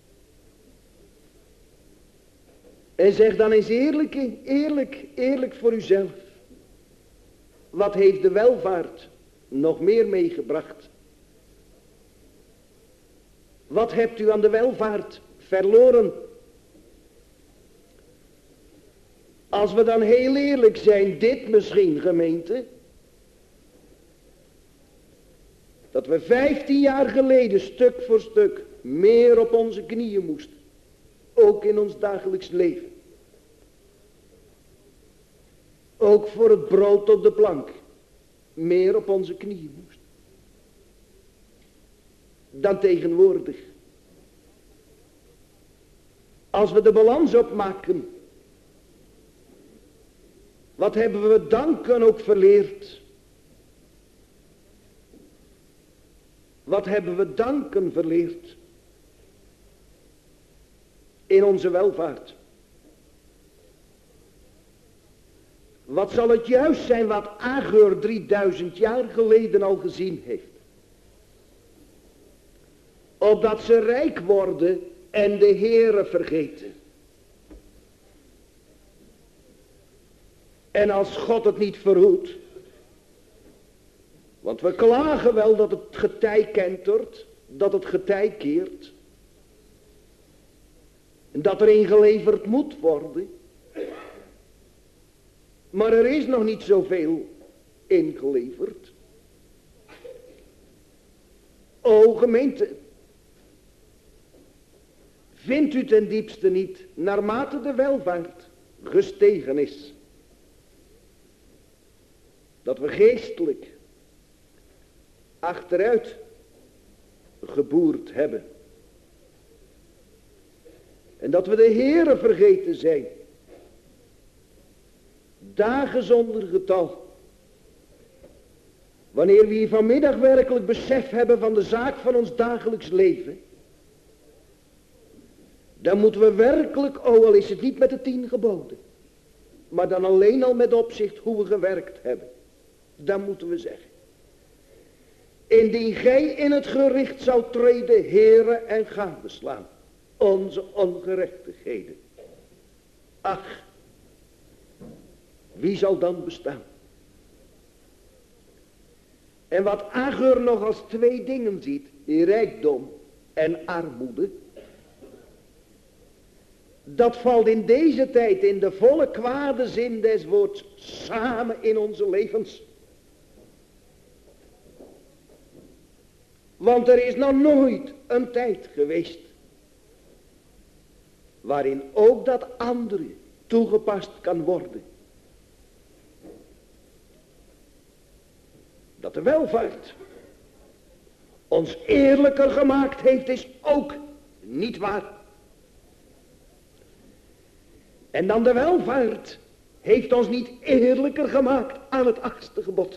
En zeg dan eens eerlijk, eerlijk, eerlijk voor uzelf. Wat heeft de welvaart nog meer meegebracht? Wat hebt u aan de welvaart verloren? Als we dan heel eerlijk zijn, dit misschien gemeente. Dat we vijftien jaar geleden stuk voor stuk meer op onze knieën moesten. Ook in ons dagelijks leven. Ook voor het brood op de plank. Meer op onze knieën moesten. Dan tegenwoordig. Als we de balans opmaken. Wat hebben we danken ook verleerd. Wat hebben we danken verleerd. In onze welvaart. Wat zal het juist zijn wat Agur drieduizend jaar geleden al gezien heeft. Opdat ze rijk worden en de Heere vergeten. En als God het niet verhoedt. Want we klagen wel dat het getij kentert. Dat het getij keert. En dat er ingeleverd moet worden. Maar er is nog niet zoveel ingeleverd. O gemeente. Vindt u ten diepste niet, naarmate de welvaart gestegen is, dat we geestelijk achteruit geboerd hebben. En dat we de Heere vergeten zijn. Dagen zonder getal. Wanneer we hier vanmiddag werkelijk besef hebben van de zaak van ons dagelijks leven. Dan moeten we werkelijk, oh al is het niet met de tien geboden. maar dan alleen al met opzicht hoe we gewerkt hebben. Dan moeten we zeggen. Indien gij in het gericht zou treden, Heere, en gadeslaan onze ongerechtigheden. Ach, wie zal dan bestaan? En wat Agur nog als twee dingen ziet, rijkdom en armoede, dat valt in deze tijd in de volle kwade zin des woords samen in onze levens. Want er is nog nooit een tijd geweest waarin ook dat andere toegepast kan worden. Dat de welvaart ons eerlijker gemaakt heeft, is ook niet waar. En dan de welvaart heeft ons niet eerlijker gemaakt aan het achtste gebod.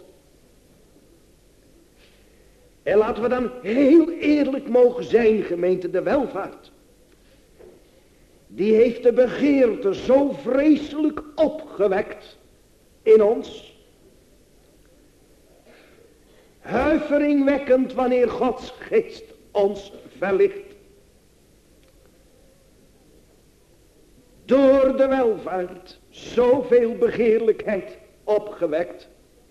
En laten we dan heel eerlijk mogen zijn, gemeente, de welvaart. Die heeft de begeerte zo vreselijk opgewekt in ons. Huiveringwekkend wanneer Gods geest ons verlicht. Door de welvaart zoveel begeerlijkheid opgewekt.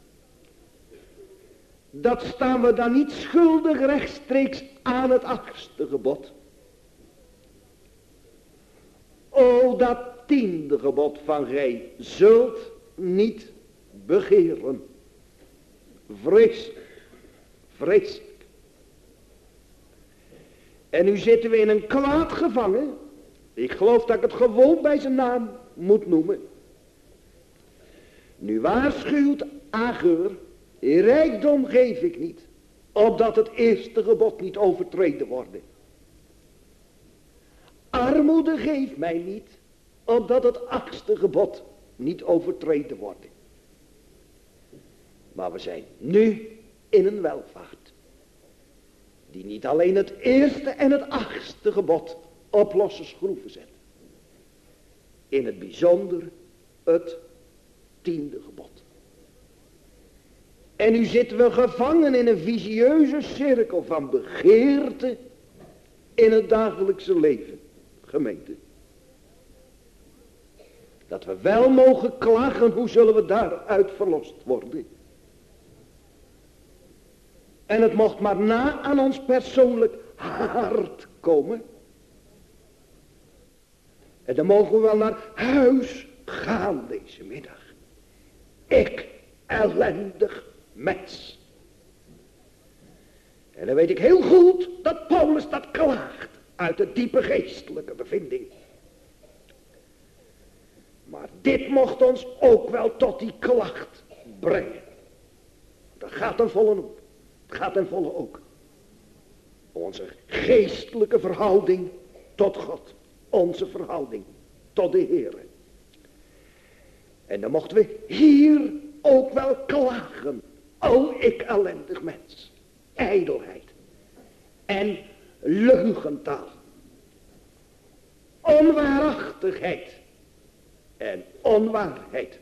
Dat staan we dan niet schuldig rechtstreeks aan het achtste gebod. O, dat tiende gebod van gij zult niet begeren. Vreselijk, vreselijk. En nu zitten we in een kwaad gevangen. Ik geloof dat ik het gewoon bij zijn naam moet noemen. Nu waarschuwt Agur, rijkdom geef ik niet, opdat het eerste gebod niet overtreden worden. Armoede geef mij niet, opdat het achtste gebod niet overtreden wordt. Maar we zijn nu in een welvaart, die niet alleen het eerste en het achtste gebod op losse schroeven zet. In het bijzonder het tiende gebod. En nu zitten we gevangen in een visieuze cirkel van begeerte in het dagelijkse leven, gemeente. Dat we wel mogen klagen, hoe zullen we daaruit verlost worden? En het mocht maar na aan ons persoonlijk hart komen. En dan mogen we wel naar huis gaan deze middag. Ik, ellendig mens. En dan weet ik heel goed dat Paulus dat klaagt uit de diepe geestelijke bevinding. Maar dit mocht ons ook wel tot die klacht brengen. Dat gaat ten volle op. Het gaat ten volle ook. Onze geestelijke verhouding tot God. Onze verhouding tot de Heer. En dan mochten we hier ook wel klagen. O, ik ellendig mens. Ijdelheid. En leugentaal. Onwaarachtigheid. En onwaarheid.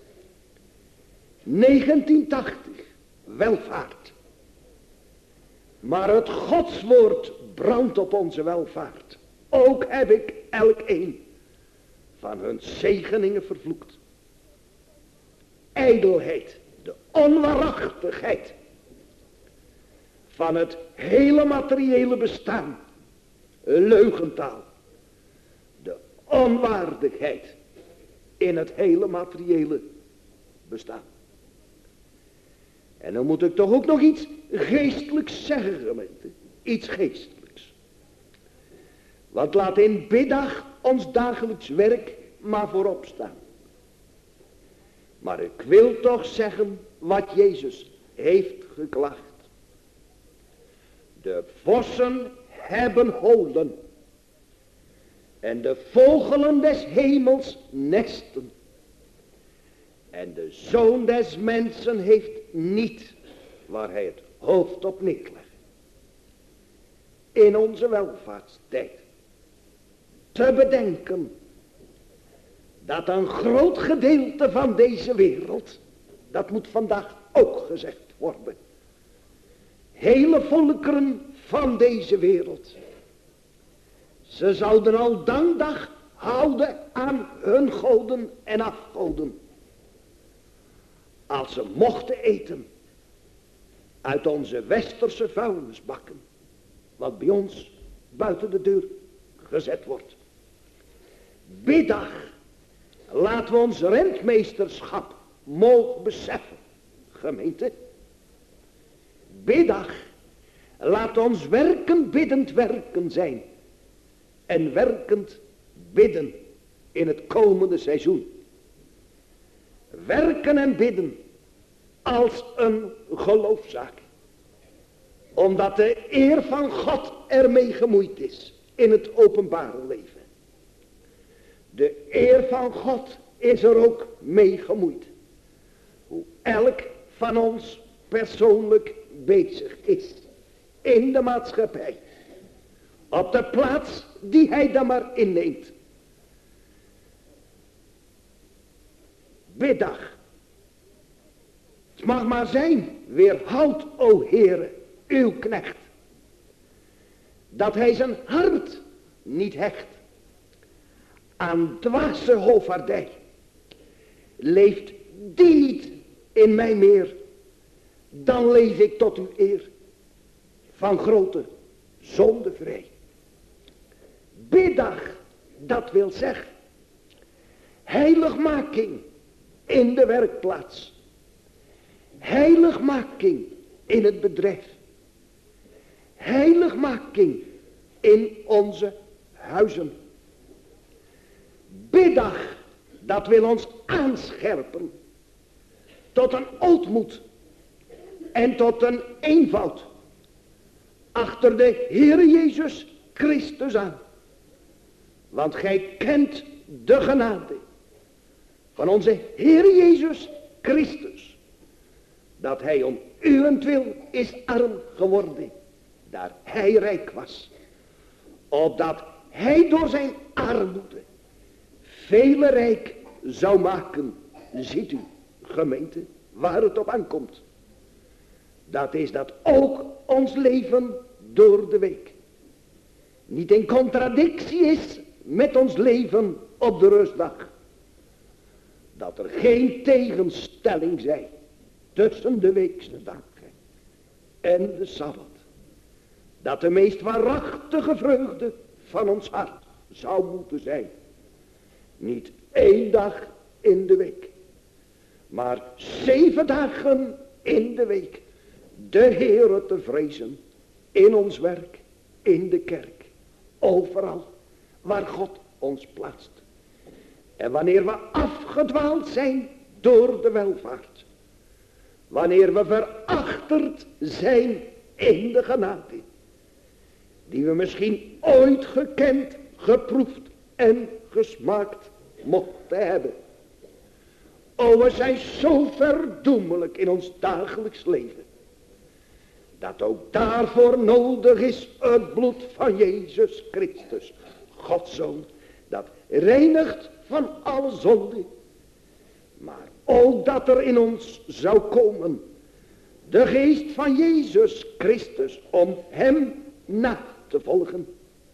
negentien tachtig. Welvaart. Maar het Godswoord brandt op onze welvaart. Ook heb ik elk een van hun zegeningen vervloekt. Ijdelheid, de onwaarachtigheid van het hele materiële bestaan. Leugentaal, de onwaardigheid in het hele materiële bestaan. En dan moet ik toch ook nog iets geestelijks zeggen, gemeente. Iets geestelijks. Want laat in biddag ons dagelijks werk maar voorop staan. Maar ik wil toch zeggen wat Jezus heeft geklaagd. De vossen hebben holen. En de vogelen des hemels nesten. En de Zoon des mensen heeft niet waar hij het hoofd op neerlegt. In onze welvaartstijd te bedenken dat een groot gedeelte van deze wereld, dat moet vandaag ook gezegd worden, hele volkeren van deze wereld, ze zouden al dan dag houden aan hun goden en afgoden, als ze mochten eten uit onze westerse vuilnisbakken, wat bij ons buiten de deur gezet wordt. Biddag, laten we ons rentmeesterschap mogen beseffen, gemeente. Biddag, laat ons werken biddend werken zijn. En werkend bidden in het komende seizoen. Werken en bidden als een geloofszaak. Omdat de eer van God ermee gemoeid is in het openbare leven. De eer van God is er ook mee gemoeid. Hoe elk van ons persoonlijk bezig is in de maatschappij. Op de plaats die hij dan maar inneemt. Biddag. Het mag maar zijn, weerhoud, o Heere, uw knecht, dat hij zijn hart niet hecht aan dwaze hovaardij. Leeft die niet in mij meer, dan leef ik tot uw eer, van grote zonde vrij. Biddag, dat wil zeggen, heiligmaking in de werkplaats, heiligmaking in het bedrijf, heiligmaking in onze huizen. Biddag, dat wil ons aanscherpen tot een ootmoed en tot een eenvoud achter de Heere Jezus Christus aan. Want gij kent de genade van onze Heere Jezus Christus, dat hij om uwentwil is arm geworden, daar hij rijk was, opdat hij door zijn armoede vele rijk zou maken. Ziet u, gemeente, waar het op aankomt. Dat is dat ook ons leven door de week niet in contradictie is met ons leven op de rustdag. Dat er geen tegenstelling zij tussen de weekse dagen en de Sabbat. Dat de meest waarachtige vreugde van ons hart zou moeten zijn. Niet één dag in de week, maar zeven dagen in de week de Heere te vrezen in ons werk, in de kerk, overal waar God ons plaatst. En wanneer we afgedwaald zijn door de welvaart, wanneer we verachterd zijn in de genade, die we misschien ooit gekend, geproefd en gesmaakt mochten hebben. O, we zijn zo verdoemelijk in ons dagelijks leven, dat ook daarvoor nodig is het bloed van Jezus Christus, Gods Zoon, dat reinigt van alle zonde. Maar ook dat er in ons zou komen de geest van Jezus Christus om hem na te volgen.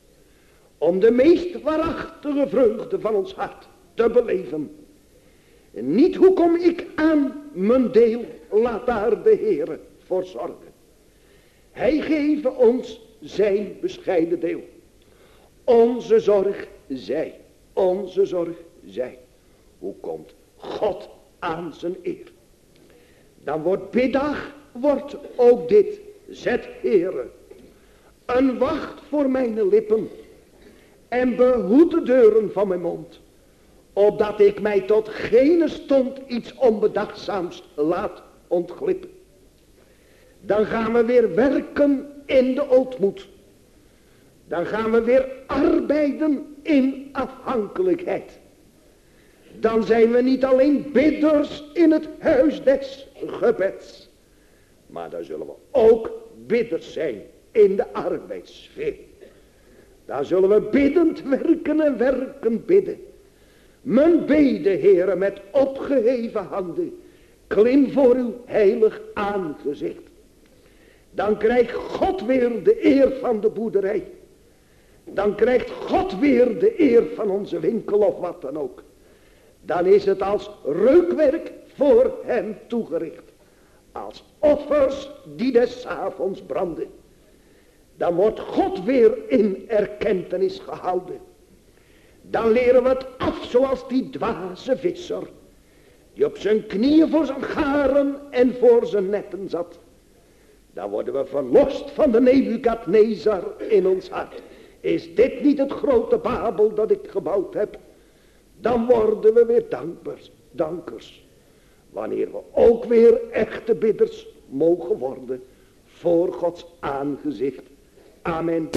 Om de meest waarachtige vreugde van ons hart te beleven. Niet hoe kom ik aan mijn deel, laat daar de Heere voor zorgen. Hij geeft ons zijn bescheiden deel. Onze zorg zij, onze zorg zij. Hoe komt God aan zijn eer? Dan wordt biddag, wordt ook dit, zet Heere een wacht voor mijn lippen en behoed de deuren van mijn mond, opdat ik mij tot geen stond iets onbedachtzaams laat ontglippen. Dan gaan we weer werken in de ootmoed. Dan gaan we weer arbeiden in afhankelijkheid. Dan zijn we niet alleen bidders in het huis des gebeds, maar dan zullen we ook bidders zijn in de arbeidssfeer. Daar zullen we biddend werken en werken bidden. Mijn bede, Heere, met opgeheven handen, klim voor uw heilig aangezicht. Dan krijgt God weer de eer van de boerderij. Dan krijgt God weer de eer van onze winkel of wat dan ook. Dan is het als reukwerk voor hem toegericht. Als offers die des avonds branden. Dan wordt God weer in erkentenis gehouden. Dan leren we het af zoals die dwaze visser. Die op zijn knieën voor zijn garen en voor zijn netten zat. Dan worden we verlost van de Nebukadnezar in ons hart. Is dit niet het grote Babel dat ik gebouwd heb? Dan worden we weer dankbaars, dankers. Wanneer we ook weer echte bidders mogen worden voor Gods aangezicht. Amen.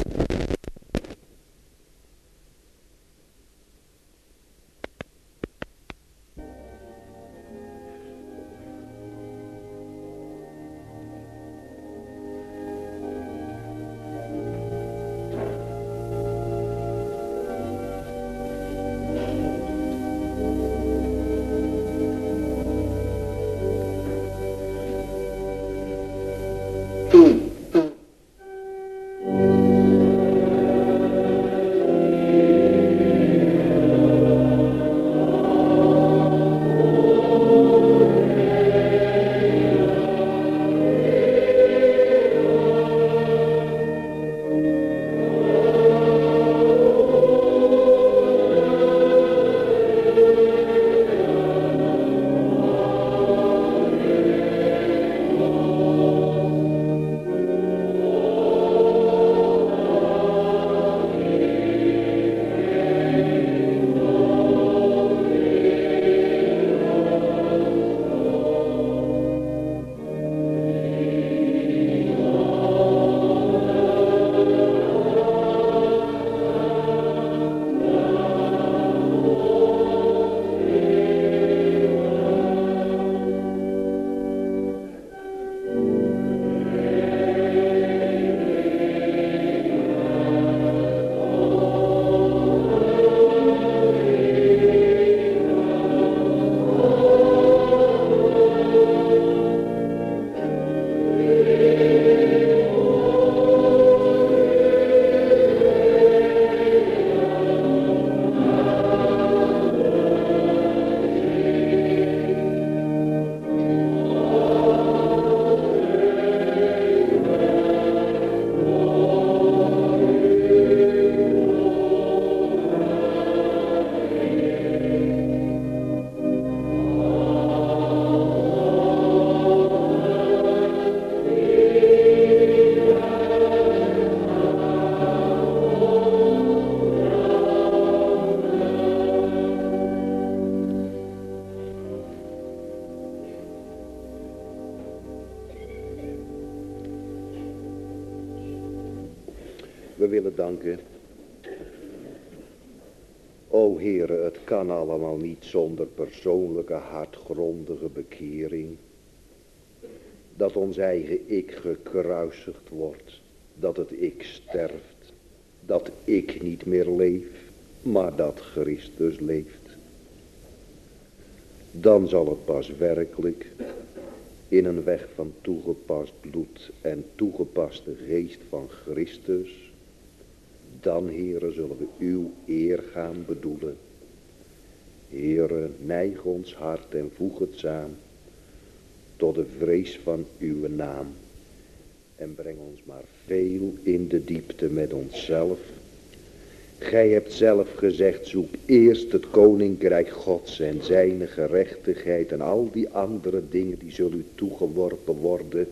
We willen danken. O Heere, het kan allemaal niet zonder persoonlijke hartgrondige bekering. Dat ons eigen ik gekruisigd wordt. Dat het ik sterft. Dat ik niet meer leef, maar dat Christus leeft. Dan zal het pas werkelijk in een weg van toegepast bloed en toegepaste geest van Christus. Dan, Heere, zullen we uw eer gaan bedoelen. Heere, neig ons hart en voeg het samen tot de vrees van uw naam. En breng ons maar veel in de diepte met onszelf. Gij hebt zelf gezegd, zoek eerst het koninkrijk Gods en zijne gerechtigheid en al die andere dingen die zullen u toegeworpen worden.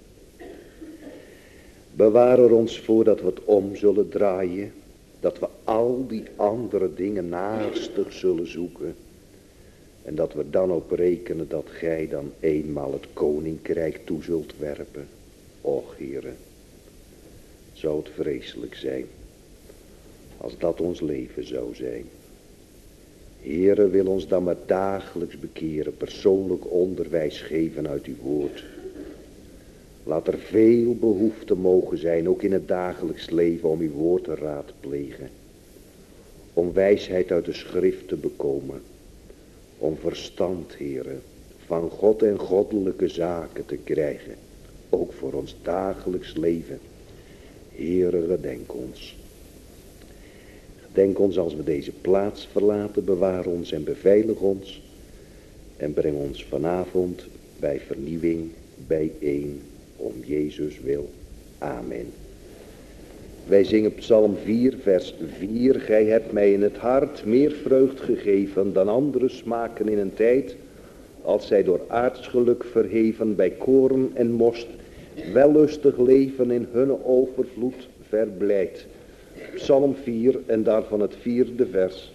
Bewaar er ons voor dat we het om zullen draaien. Dat we al die andere dingen naastig zullen zoeken. En dat we dan op rekenen dat gij dan eenmaal het koninkrijk toe zult werpen. Och, Heere, zou het vreselijk zijn als dat ons leven zou zijn. Heere, wil ons dan maar dagelijks bekeren, persoonlijk onderwijs geven uit uw woord. Laat er veel behoefte mogen zijn, ook in het dagelijks leven, om uw woord te raadplegen. om wijsheid uit de schrift te bekomen, om verstand, Heere, van God en goddelijke zaken te krijgen, ook voor ons dagelijks leven. Heere, gedenk ons. Gedenk ons als we deze plaats verlaten, bewaar ons en beveilig ons en breng ons vanavond bij vernieuwing bijeen om Jezus wil. Amen. Wij zingen Psalm vier, vers vier. Gij hebt mij in het hart meer vreugd gegeven dan andere smaken in een tijd, als zij door aardsgeluk verheven bij koren en most, wellustig leven in hunne overvloed verblijd. Psalm vier en daarvan het vierde vers.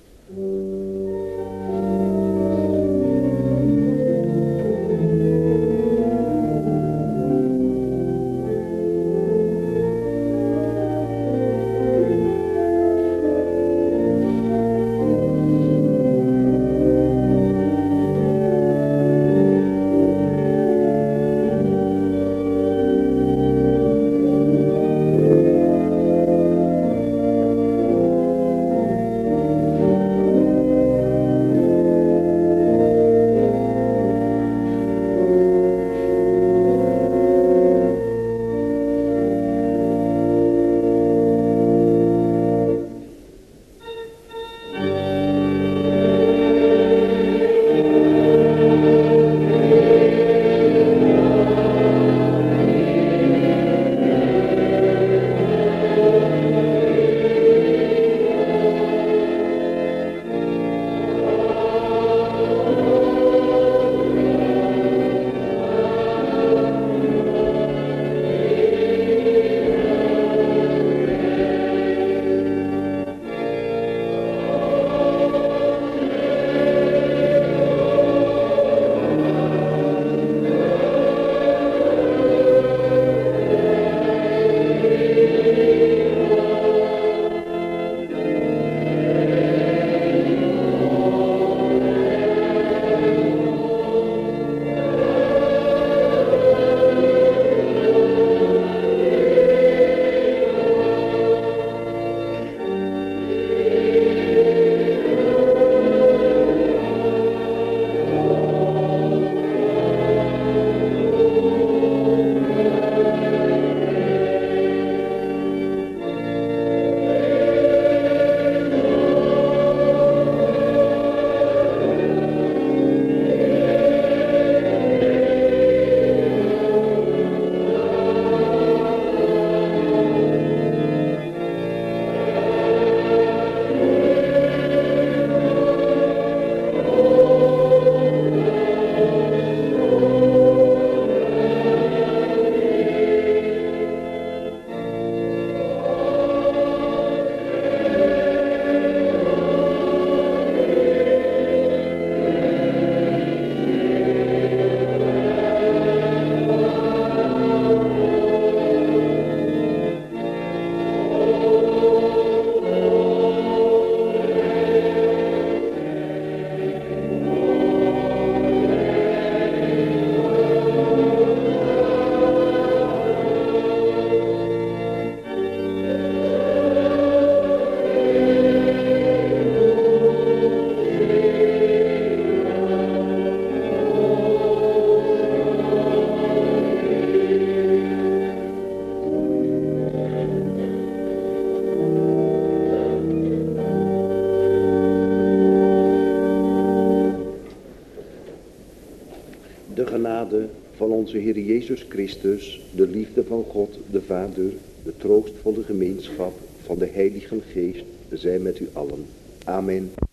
Van onze Heer Jezus Christus, de liefde van God, de Vader, de troostvolle gemeenschap van de Heilige Geest, zij met u allen. Amen.